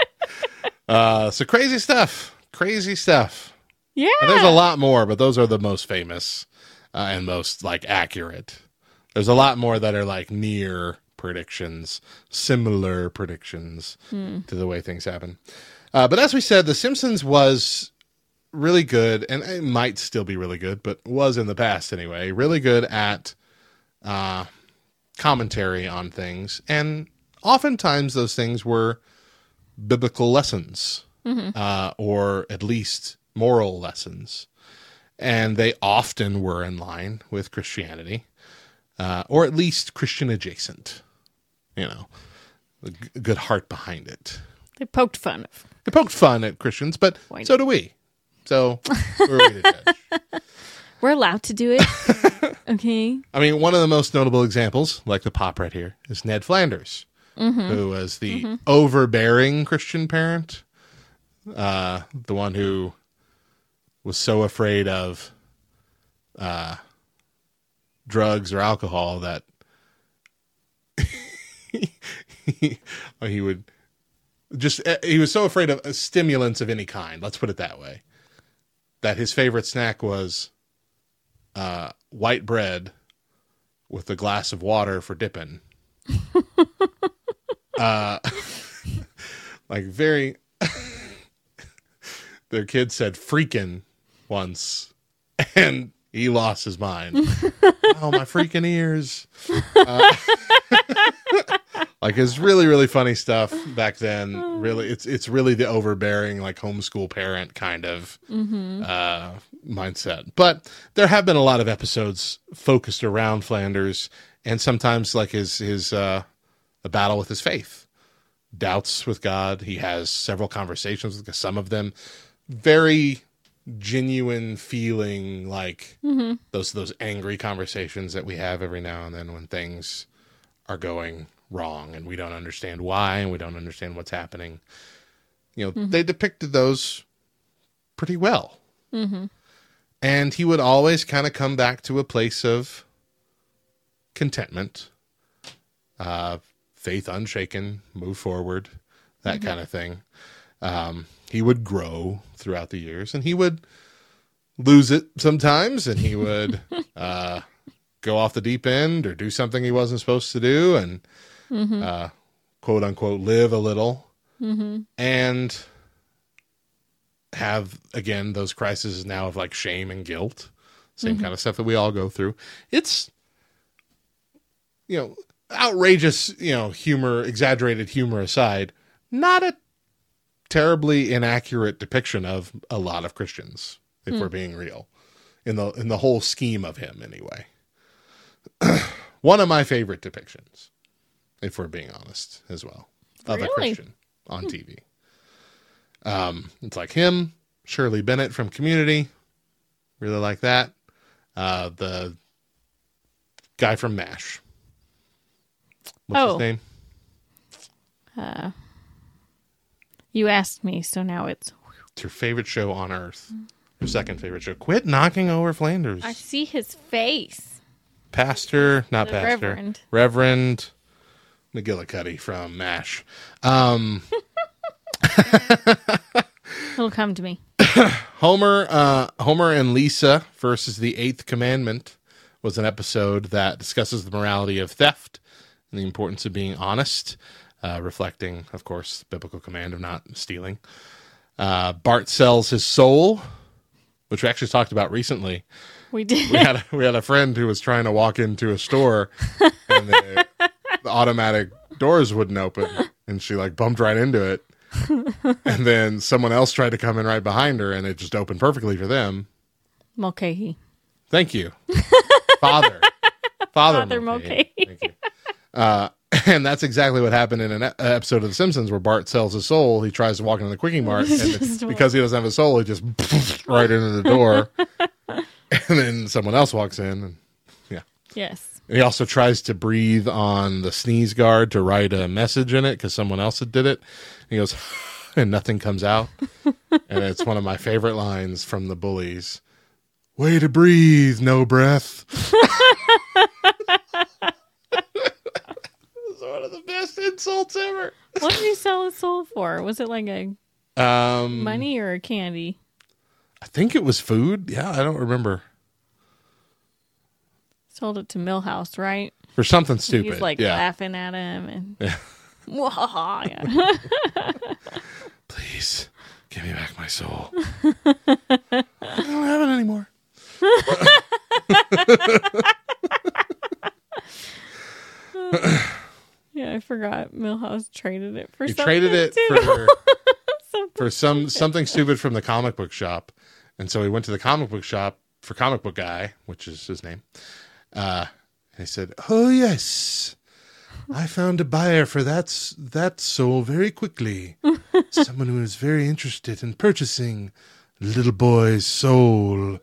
Uh, so crazy stuff. Crazy stuff. Yeah. And there's a lot more, but those are the most famous uh, and most like accurate. There's a lot more that are like near predictions, similar predictions hmm. to the way things happen. Uh, but as we said, The Simpsons was really good, and it might still be really good, but was in the past anyway, really good at uh, commentary on things. And oftentimes those things were biblical lessons, Mm-hmm. uh, or at least moral lessons. And they often were in line with Christianity, uh, or at least Christian adjacent. You know, a g- good heart behind it. They poked fun of. They poked fun at Christians, but Why so do we. So who are we to judge? We're allowed to do it. Okay. I mean, one of the most notable examples, like the pop right here, is Ned Flanders, Mm-hmm. who was the overbearing Christian parent, uh, the one who was so afraid of uh, drugs or alcohol that he, he would just, he was so afraid of stimulants of any kind, let's put it that way, that his favorite snack was uh, white bread with a glass of water for dipping. uh, like very, their kid said freaking once, and he lost his mind. Oh, my freaking ears. Uh, like, it's really, really funny stuff back then. Really, it's it's really the overbearing, like, homeschool parent kind of Mm-hmm. uh, mindset. But there have been a lot of episodes focused around Flanders, and sometimes, like, his, his uh, a battle with his faith. Doubts with God. He has several conversations with some of them. Very genuine feeling, like Mm-hmm. those those angry conversations that we have every now and then when things are going wrong and we don't understand why and we don't understand what's happening. You know, Mm-hmm. they depicted those pretty well. Mm-hmm. And he would always kind of come back to a place of contentment, uh, faith unshaken, move forward, that Mm-hmm. kind of thing. Um, he would grow throughout the years, and he would lose it sometimes, and he would uh, go off the deep end or do something he wasn't supposed to do, and Mm-hmm. uh, quote unquote live a little, Mm-hmm. and have again those crises now of like shame and guilt, same Mhm. kind of stuff that we all go through. It's, you know, outrageous, you know, humor, exaggerated humor aside, not a terribly inaccurate depiction of a lot of Christians, if Hmm. we're being real, in the in the whole scheme of him anyway. One of my favorite depictions, if we're being honest, as well, of a Really? Christian on T V. Um, it's like him, Shirley Bennett from Community, really like that. Uh, the guy from MASH. What's Oh. his name? Uh, you asked me, so now it's. It's your favorite show on earth. Your second favorite show. Quit knocking over Flanders. I see his face. Pastor, not The pastor. Reverend. Reverend McGillicuddy from MASH. Um, It'll come to me. Homer, uh, Homer and Lisa versus the Eighth Commandment was an episode that discusses the morality of theft and the importance of being honest, uh, reflecting, of course, the biblical command of not stealing. Uh, Bart sells his soul, which we actually talked about recently. We did. We had a, we had a friend who was trying to walk into a store, and the, the automatic doors wouldn't open, and she like bumped right into it. And then someone else tried to come in right behind her, and it just opened perfectly for them. Mulcahy. Thank you, Father, Father, Father Mulcahy. Mulcahy. Thank you. Uh, and that's exactly what happened in an e- episode of The Simpsons where Bart sells his soul. He tries to walk into the Quickie Mart, and Just because he doesn't have a soul, he just right into the door. And then someone else walks in, and yeah. Yes. And he also tries to breathe on the sneeze guard to write a message in it because someone else had did it. And he goes, and nothing comes out. And it's one of my favorite lines from the Bullies. Way to breathe, no breath. It's one of the best insults ever. What did he sell his soul for? Was it like a Um, money or a candy? I think it was food. Yeah, I don't remember. Sold it to Millhouse, right? For something stupid. He's like yeah. laughing at him and. Yeah. Mwahaha, yeah. Please give me back my soul. I don't have it anymore. Yeah, I forgot forgot Milhouse traded it for He something. traded it too. for Something for some stupid. something stupid from the comic book shop, and so he went to the comic book shop for Comic Book Guy, which is his name. Uh, and he said, "Oh yes, I found a buyer for that s- that soul very quickly. Someone who is very interested in purchasing little boy's soul."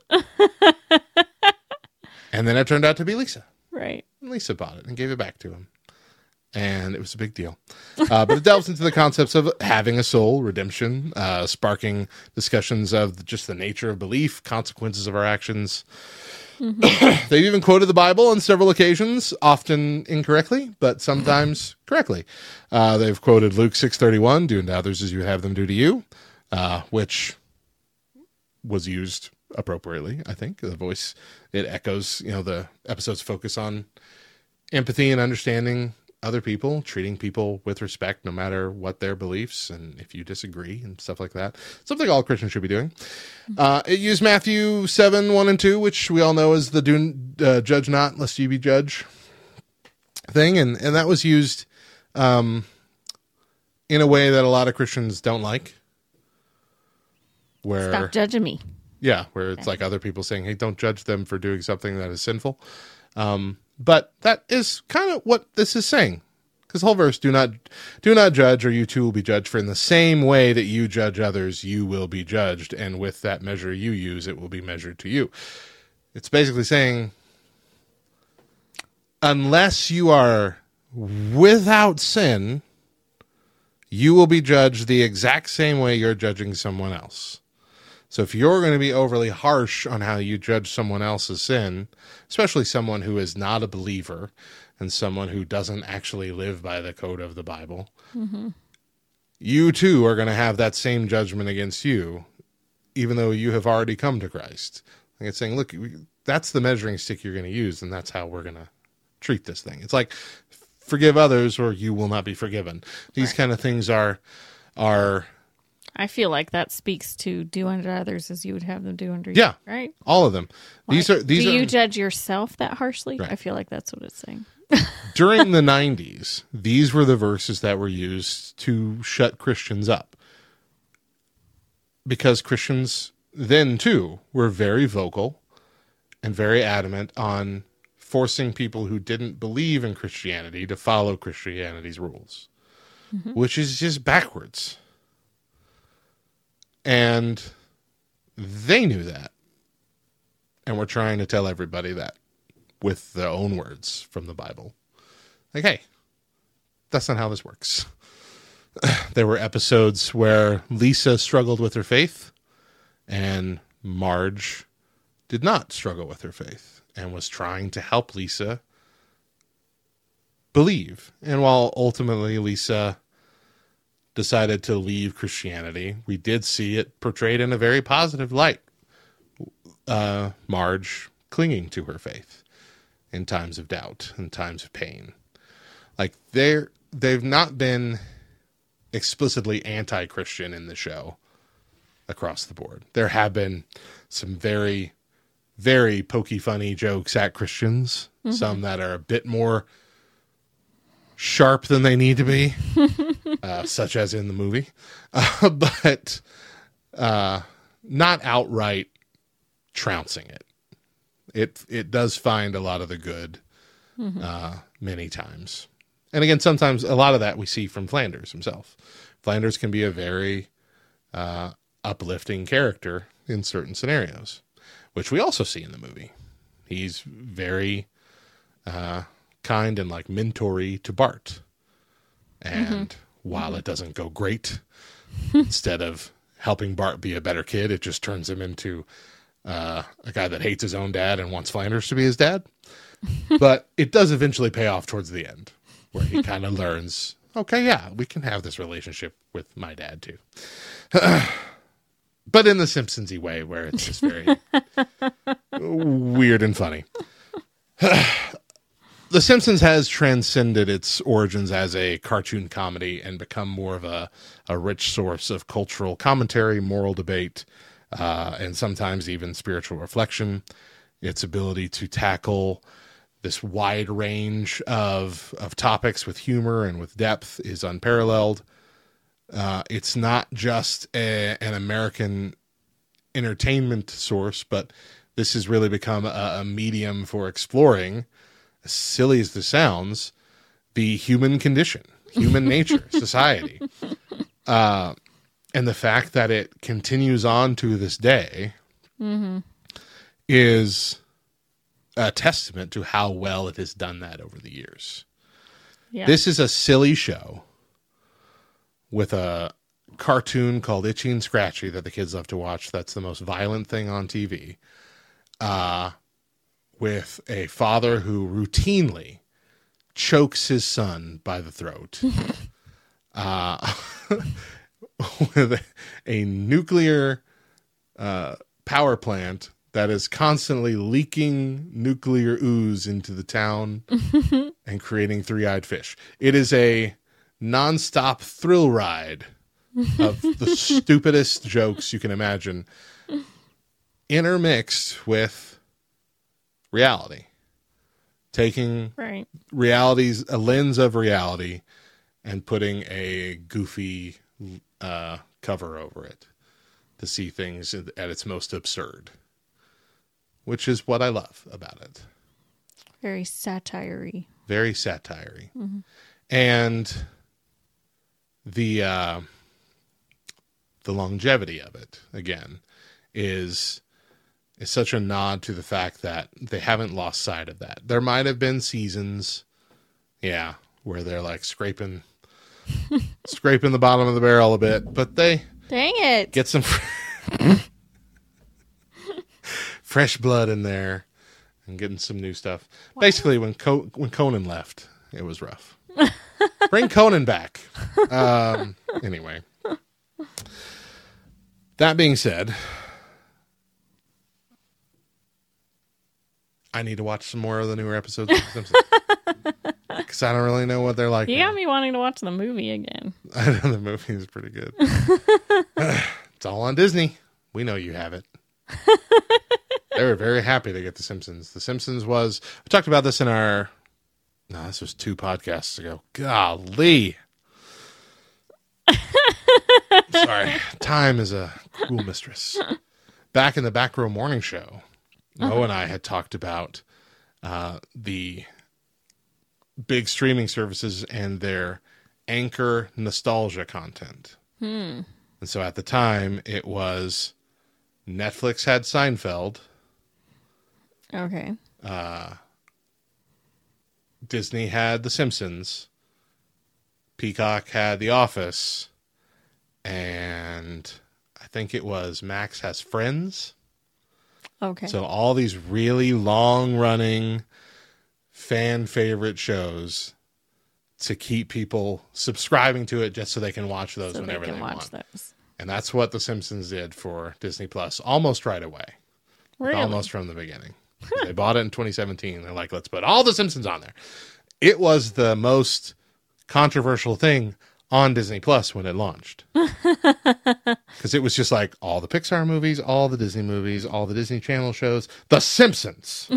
And then it turned out to be Lisa. Right. And Lisa bought it and gave it back to him. And it was a big deal. Uh, but it delves into the concepts of having a soul, redemption, uh, sparking discussions of just the nature of belief, consequences of our actions. Mm-hmm. They've even quoted the Bible on several occasions, often incorrectly, but sometimes correctly. Uh, they've quoted Luke six thirty-one, "Do unto others as you would have them do to you," uh, which was used appropriately, I think. The voice, it echoes, you know, the episode's focus on empathy and understanding other people, treating people with respect no matter what their beliefs, and if you disagree and stuff like that. Something all Christians should be doing. Uh, it used Matthew seven, one and two, which we all know is the do, uh, judge not, lest you be judge thing. And, and that was used um, in a way that a lot of Christians don't like. Where, Stop judging me. yeah, where it's like other people saying, hey, don't judge them for doing something that is sinful. Um, but that is kind of what this is saying. Because the whole verse, do not do not judge, or you too will be judged. For in the same way that you judge others, you will be judged. And with that measure you use, it will be measured to you. It's basically saying, unless you are without sin, you will be judged the exact same way you're judging someone else. So if you're going to be overly harsh on how you judge someone else's sin, especially someone who is not a believer and someone who doesn't actually live by the code of the Bible, mm-hmm. you too are going to have that same judgment against you, even though you have already come to Christ. Like it's saying, look, that's the measuring stick you're going to use, and that's how we're going to treat this thing. It's like, forgive others or you will not be forgiven. These right. kind of things are are... I feel like that speaks to do unto others as you would have them do unto you. Yeah, right. All of them. Like, these are these. Do are, you judge yourself that harshly? Right. I feel like that's what it's saying. During the nineties, these were the verses that were used to shut Christians up, because Christians then too were very vocal and very adamant on forcing people who didn't believe in Christianity to follow Christianity's rules, mm-hmm. which is just backwards. And they knew that. And we're trying to tell everybody that with their own words from the Bible. Like, hey, that's not how this works. There were episodes where Lisa struggled with her faith and Marge did not struggle with her faith and was trying to help Lisa believe. And while ultimately Lisa decided to leave Christianity, we did see it portrayed in a very positive light. Uh, Marge clinging to her faith in times of doubt and times of pain. Like they're, they've not been explicitly anti-Christian in the show across the board. There have been some very, very pokey, funny jokes at Christians, mm-hmm. some that are a bit more sharp than they need to be, uh, such as in the movie, uh, but uh, not outright trouncing it. It it does find a lot of the good mm-hmm. uh, many times. And again, sometimes a lot of that we see from Flanders himself. Flanders can be a very uh, uplifting character in certain scenarios, which we also see in the movie. He's very... Uh, kind and like mentory to Bart. And mm-hmm. while mm-hmm. it doesn't go great, instead of helping Bart be a better kid, it just turns him into uh, a guy that hates his own dad and wants Flanders to be his dad. But it does eventually pay off towards the end, where he kind of learns, okay, yeah, we can have this relationship with my dad too. But in the Simpsons-y way, where it's just very weird and funny. The Simpsons has transcended its origins as a cartoon comedy and become more of a, a rich source of cultural commentary, moral debate, uh, and sometimes even spiritual reflection. Its ability to tackle this wide range of of topics with humor and with depth is unparalleled. Uh, it's not just a, an American entertainment source, but this has really become a, a medium for exploring, as silly as this sounds, the human condition, human nature, society. Uh, and the fact that it continues on to this day mm-hmm. is a testament to how well it has done that over the years. Yeah. This is a silly show with a cartoon called Itchy and Scratchy that the kids love to watch. That's the most violent thing on T V. Uh, with a father who routinely chokes his son by the throat. uh, with a, a nuclear uh, power plant that is constantly leaking nuclear ooze into the town and creating three-eyed fish. It is a nonstop thrill ride of the stupidest jokes you can imagine, intermixed with reality. Taking right. reality's a lens of reality and putting a goofy uh, cover over it to see things at its most absurd, which is what I love about it. Very satire-y. Very satire-y. Mm-hmm. And the uh, the longevity of it, again, is is such a nod to the fact that they haven't lost sight of that. There might have been seasons, yeah, where they're like scraping scraping the bottom of the barrel a bit, but they dang it get some fresh blood in there and getting some new stuff. Wow. Basically, when Co- when Conan left, it was rough. Bring Conan back. Um, anyway, that being said, I need to watch some more of the newer episodes of The Simpsons because I don't really know what they're like. You now. got me wanting to watch the movie again. I know the movie is pretty good. It's all on Disney. We know you have it. They were very happy to get The Simpsons. The Simpsons was, we talked about this in our, no, this was two podcasts ago. Golly. Sorry. Time is a cruel mistress. Back in the Back Row Morning Show, uh-huh. Mo and I had talked about uh, the big streaming services and their anchor nostalgia content. Hmm. And so at the time, it was Netflix had Seinfeld. Okay. Uh, Disney had The Simpsons. Peacock had The Office. And I think it was Max has Friends. Okay. So all these really long-running fan favorite shows to keep people subscribing to it just so they can watch those so whenever they, they can watch want. Those. And that's what The Simpsons did for Disney Plus almost right away. Really? Almost from the beginning. They bought it in twenty seventeen. They're like, let's put all The Simpsons on there. It was the most controversial thing on Disney Plus when it launched. Because it was just like all the Pixar movies, all the Disney movies, all the Disney Channel shows, The Simpsons.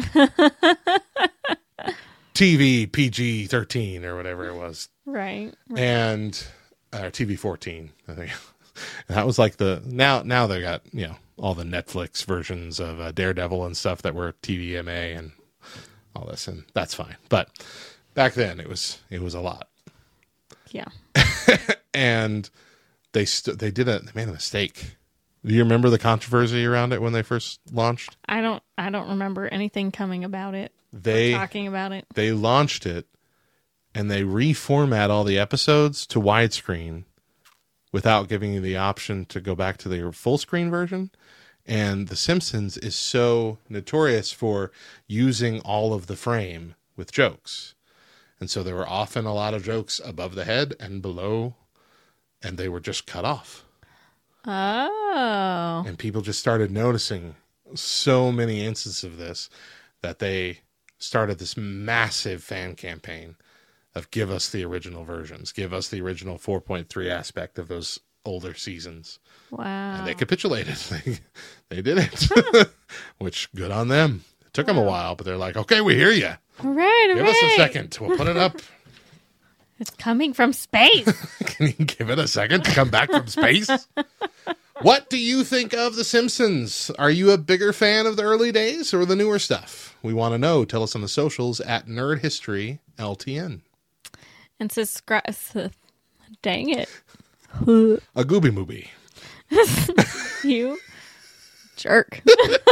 T V P G thirteen or whatever it was. Right. right. And uh, T V fourteen, I think. That was like the, now now they got, you know, all the Netflix versions of uh, Daredevil and stuff that were T V M A and all this, and that's fine. But back then it was it was a lot. Yeah. And they st- they did a they made a mistake. Do you remember the controversy around it when they first launched? I don't I don't remember anything coming about it. They talking about it. They launched it and they reformat all the episodes to widescreen without giving you the option to go back to the full screen version. And The Simpsons is so notorious for using all of the frame with jokes. And so there were often a lot of jokes above the head and below, and they were just cut off. Oh. And people just started noticing so many instances of this that they started this massive fan campaign of give us the original versions, give us the original four point three aspect of those older seasons. Wow. And they capitulated. They, they did it, which good on them. It took them a while, but they're like, okay, we hear you. All right, all Give right. us a second. We'll put it up. It's coming from space. Can you give it a second to come back from space? What do you think of The Simpsons? Are you a bigger fan of the early days or the newer stuff? We want to know. Tell us on the socials at Nerd History L T N. And subscribe. Dang it. A gooby movie. You jerk.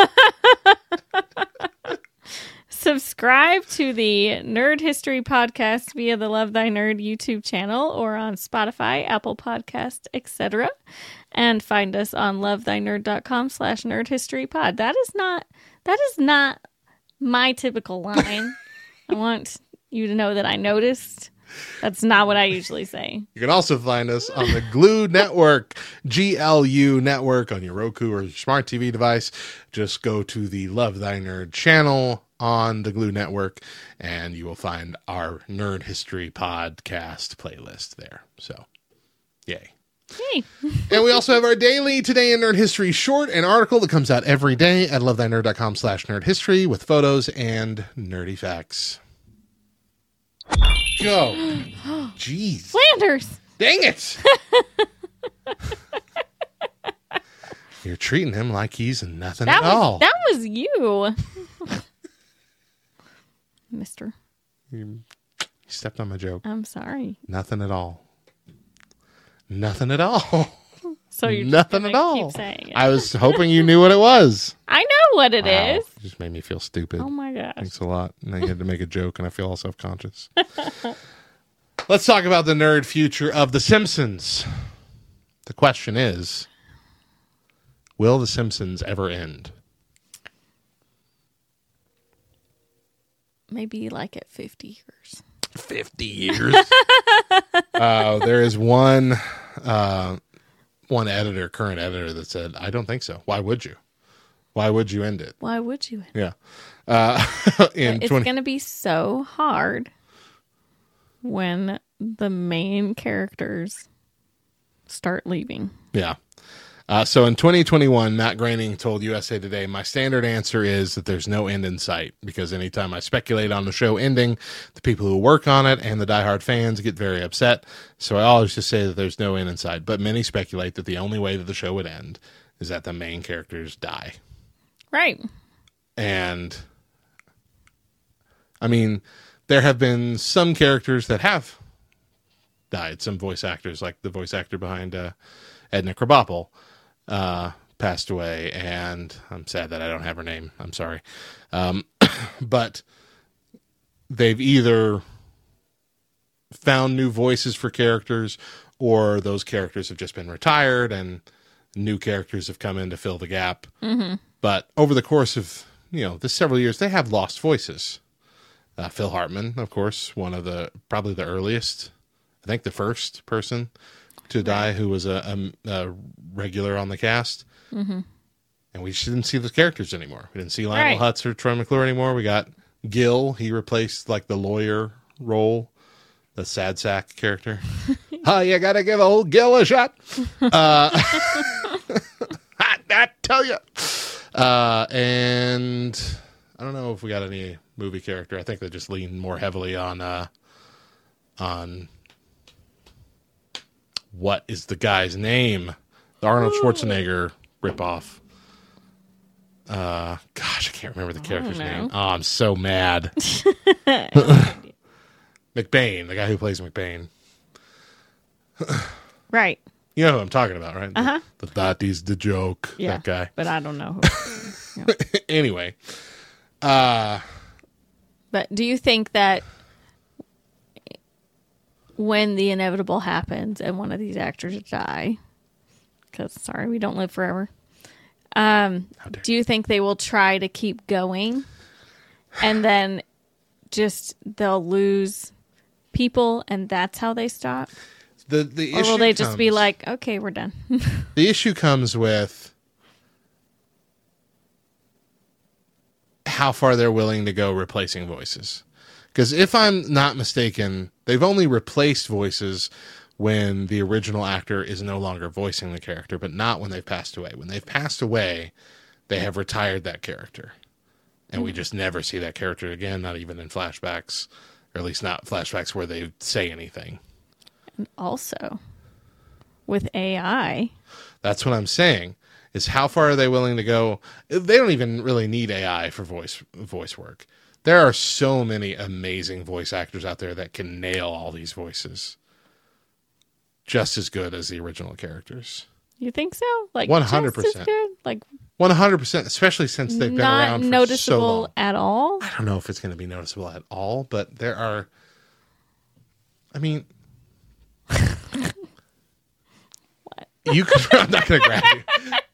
Subscribe to the Nerd History Podcast via the Love Thy Nerd YouTube channel or on Spotify, Apple Podcasts, et cetera. And find us on lovethynerd.com slash nerdhistorypod. That is not that is not my typical line. I want you to know that I noticed. That's not what I usually say. You can also find us on the Glue Network, G L U Network, on your Roku or your smart T V device. Just go to the Love Thy Nerd channel on the Glue Network, and you will find our Nerd History Podcast playlist there. So, yay. Hey. And we also have our daily Today in Nerd History short and article that comes out every day at lovethynerd.com slash nerd history with photos and nerdy facts. Go. Jeez. Flanders. Dang it. You're treating him like he's nothing That at was, all. That was you. Mister. You stepped on my joke. I'm sorry. Nothing at all. Nothing at all. So you're Nothing just at gonna all. keep saying it. I was hoping you knew what it was. I know what it is. Wow. It just made me feel stupid. Oh my gosh. Thanks a lot. Now you had to make a joke, and I feel all self-conscious. Let's talk about the nerd future of The Simpsons. The question is, will The Simpsons ever end? Maybe like at fifty years. fifty years? uh, there is one uh, one editor, current editor, that said, I don't think so. Why would you? Why would you end it? Why would you? Yeah. Uh, in It's twenty going to be so hard when the main characters start leaving. Yeah. Uh, so in twenty twenty-one, Matt Groening told U S A Today, my standard answer is that there's no end in sight, because anytime I speculate on the show ending, the people who work on it and the diehard fans get very upset. So I always just say that there's no end in sight. But many speculate that the only way that the show would end is that the main characters die. Right. And I mean, there have been some characters that have died. Some voice actors, like the voice actor behind uh, Edna Krabappel, uh, passed away, and I'm sad that I don't have her name. I'm sorry. Um, but they've either found new voices for characters, or those characters have just been retired and new characters have come in to fill the gap. Mm-hmm. But over the course of, you know, the several years, they have lost voices. Uh, Phil Hartman, of course, one of the, probably the earliest, I think the first person to die who was a, a, a regular on the cast. Mm-hmm. And we just didn't see those characters anymore. We didn't see Lionel Right. Hutz or Troy McClure anymore. We got Gil. He replaced like the lawyer role, the sad sack character. Oh, you got to give old Gil a shot. uh, I, I tell you. Uh, and I don't know if we got any movie character. I think they just lean more heavily on, uh, on what is the guy's name? The Arnold Schwarzenegger ripoff. Uh, gosh, I can't remember the character's know. name. Oh, I'm so mad. McBain, the guy who plays McBain. Right. You know who I'm talking about, right? Uh-huh. The, the that is the joke. Yeah. That guy. But I don't know who. Yeah. Anyway. Uh, But do you think that when the inevitable happens and one of these actors die, because, sorry, we don't live forever, um, How dare do you think they will try to keep going and then just they'll lose people and that's how they stop? the the Or issue will they just be comes- like, okay, we're done? The issue comes with how far they're willing to go replacing voices. Because if I'm not mistaken, they've only replaced voices when the original actor is no longer voicing the character, but not when they've passed away. When they've passed away, they have retired that character. and we just never see that character again, not even in flashbacks, or at least not flashbacks where they say anything. And also, with A I. That's what I'm saying, is how far are they willing to go? They don't even really need A I for voice voice work. There are so many amazing voice actors out there that can nail all these voices just as good as the original characters. You think so? Like one hundred percent. Just as good? Like one hundred percent, especially since they've been not around for noticeable so long. At all? I don't know if it's going to be noticeable at all, but there are, I mean, what? You could, I'm not going to grab you.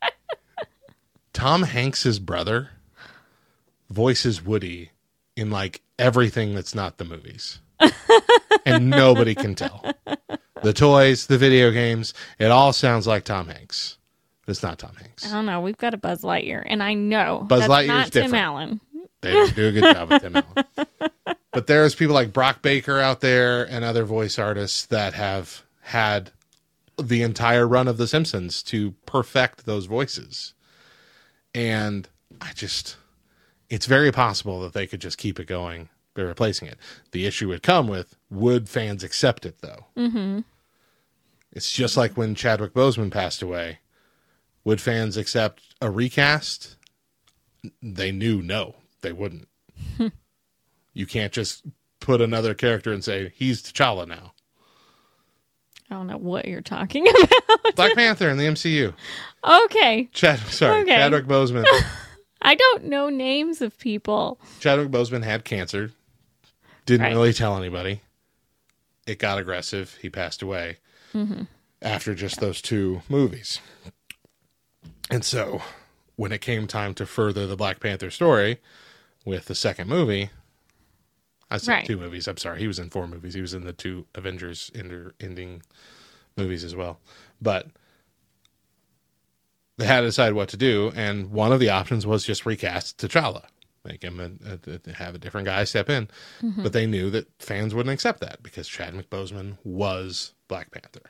Tom Hanks's brother voices Woody in like everything that's not the movies. And nobody can tell. The toys, the video games, it all sounds like Tom Hanks. But it's not Tom Hanks. I don't know. We've got a Buzz Lightyear, and I know Buzz that's Lightyear's not Tim different. Allen. They didn't do a good job with Tim Allen. But there's people like Brock Baker out there and other voice artists that have had the entire run of The Simpsons to perfect those voices. And I just, it's very possible that they could just keep it going by replacing it. The issue would come with, would fans accept it, though? Mm-hmm. It's just like when Chadwick Boseman passed away. Would fans accept a recast? They knew no, they wouldn't. You can't just put another character and say, he's T'Challa now. I don't know what you're talking about. Black Panther in the M C U. Okay. Chad, sorry, Okay. Chadwick Boseman. I don't know names of people. Chadwick Boseman had cancer. Didn't Right. really tell anybody. It got aggressive. He passed away Mm-hmm. after just those two movies. And so when it came time to further the Black Panther story with the second movie, I said Right. two movies. I'm sorry. He was in four movies. He was in the two Avengers ender- ending movies as well. But they had to decide what to do. And one of the options was just recast T'Challa. Make him a, a, a, have a different guy step in. Mm-hmm. But they knew that fans wouldn't accept that because Chadwick Boseman was Black Panther.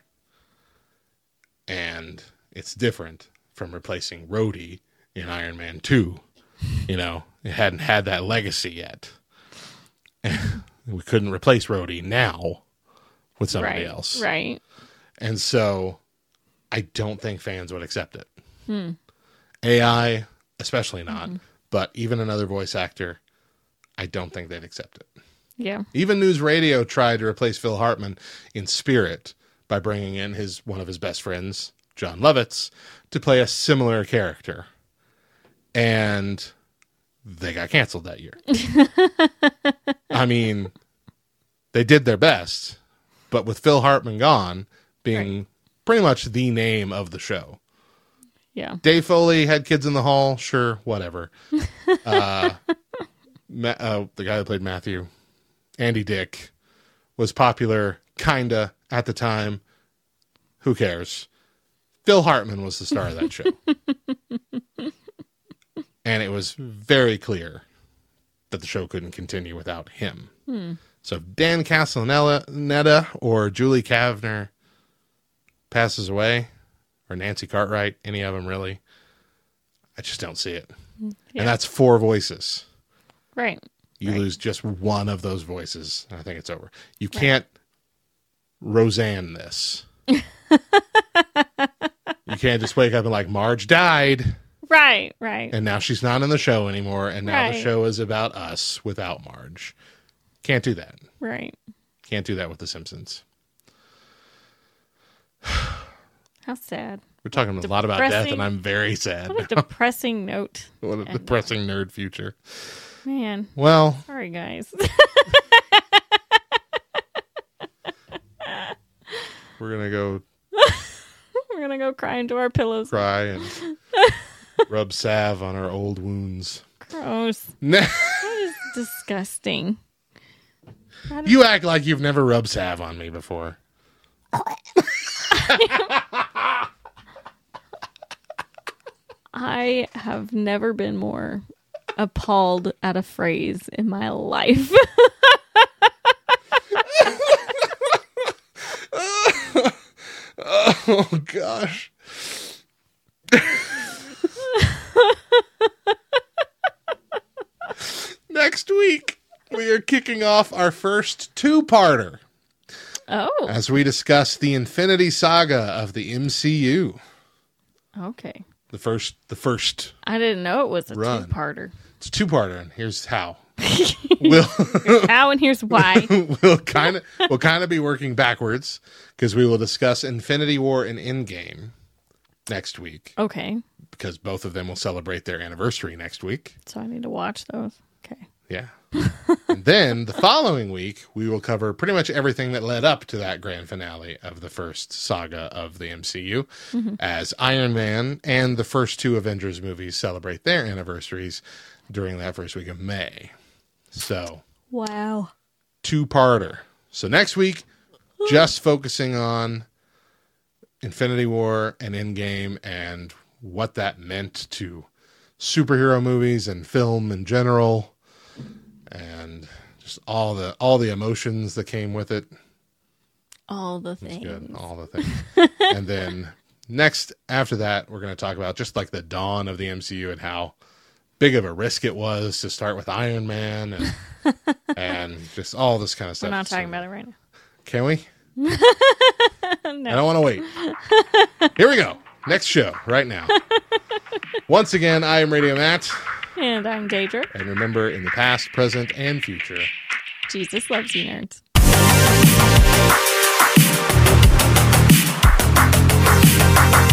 And it's different from replacing Rhodey in Iron Man two. You know, it hadn't had that legacy yet. We couldn't replace Rhodey now with somebody right. else. Right. And so I don't think fans would accept it. Hmm. A I, especially not. Mm-hmm. But even another voice actor, I don't think they'd accept it. Yeah. Even News Radio tried to replace Phil Hartman in spirit by bringing in his one of his best friends, John Lovitz, to play a similar character. And they got canceled that year. I mean, they did their best, but with Phil Hartman gone, being Right. pretty much the name of the show. Yeah. Dave Foley had Kids in the Hall, sure, whatever. uh, Ma- uh, the guy that played Matthew, Andy Dick, was popular, kinda, at the time. Who cares? Phil Hartman was the star of that show. And it was very clear that the show couldn't continue without him. Hmm. So if Dan Castellaneta or Julie Kavner passes away, or Nancy Cartwright, any of them really, I just don't see it. Yeah. And that's four voices. Right. You Right. lose just one of those voices, and I think it's over. You can't Roseanne this. You can't just wake up and like, Marge died, Right. Right. and now she's not in the show anymore, and now the Right. show is about us without Marge. Can't do that. Right. Can't do that with The Simpsons. How sad. We're talking a lot about death, Depressing. and I'm very sad. What a depressing note. What a depressing nerd future. Man. Well, Sorry, guys. we're going to go We're going to go cry into our pillows. cry and rub salve on our old wounds. Gross. Nah. That is disgusting. That is- You act like you've never rubbed salve on me before. I have never been more appalled at a phrase in my life. Oh, gosh. are kicking off our first two-parter Oh, as we discuss the Infinity Saga of the M C U. okay. The first, the first. I didn't know it was a Run. two-parter. It's a two-parter, and here's how. we'll How and here's why. we'll kind of we'll kind of be working backwards because we will discuss Infinity War and Endgame next week Okay. because both of them will celebrate their anniversary next week. So I need to watch those. Okay. Yeah. And then the following week, we will cover pretty much everything that led up to that grand finale of the first saga of the M C U Mm-hmm. as Iron Man and the first two Avengers movies celebrate their anniversaries during that first week of May. So, Wow. two-parter. So next week, just focusing on Infinity War and Endgame and what that meant to superhero movies and film in general, and just all the all the emotions that came with it. All the It's things. good, all the things. And then next, after that, we're going to talk about just like the dawn of the M C U and how big of a risk it was to start with Iron Man and and just all this kind of stuff. We're not talking about it right now. Can we? No. I don't want to wait. Here we go. Next show right now. Once again, I am Radio Matt. And I'm Daedra. And remember, in the past, present, and future, Jesus loves you, nerds. We'll be right back.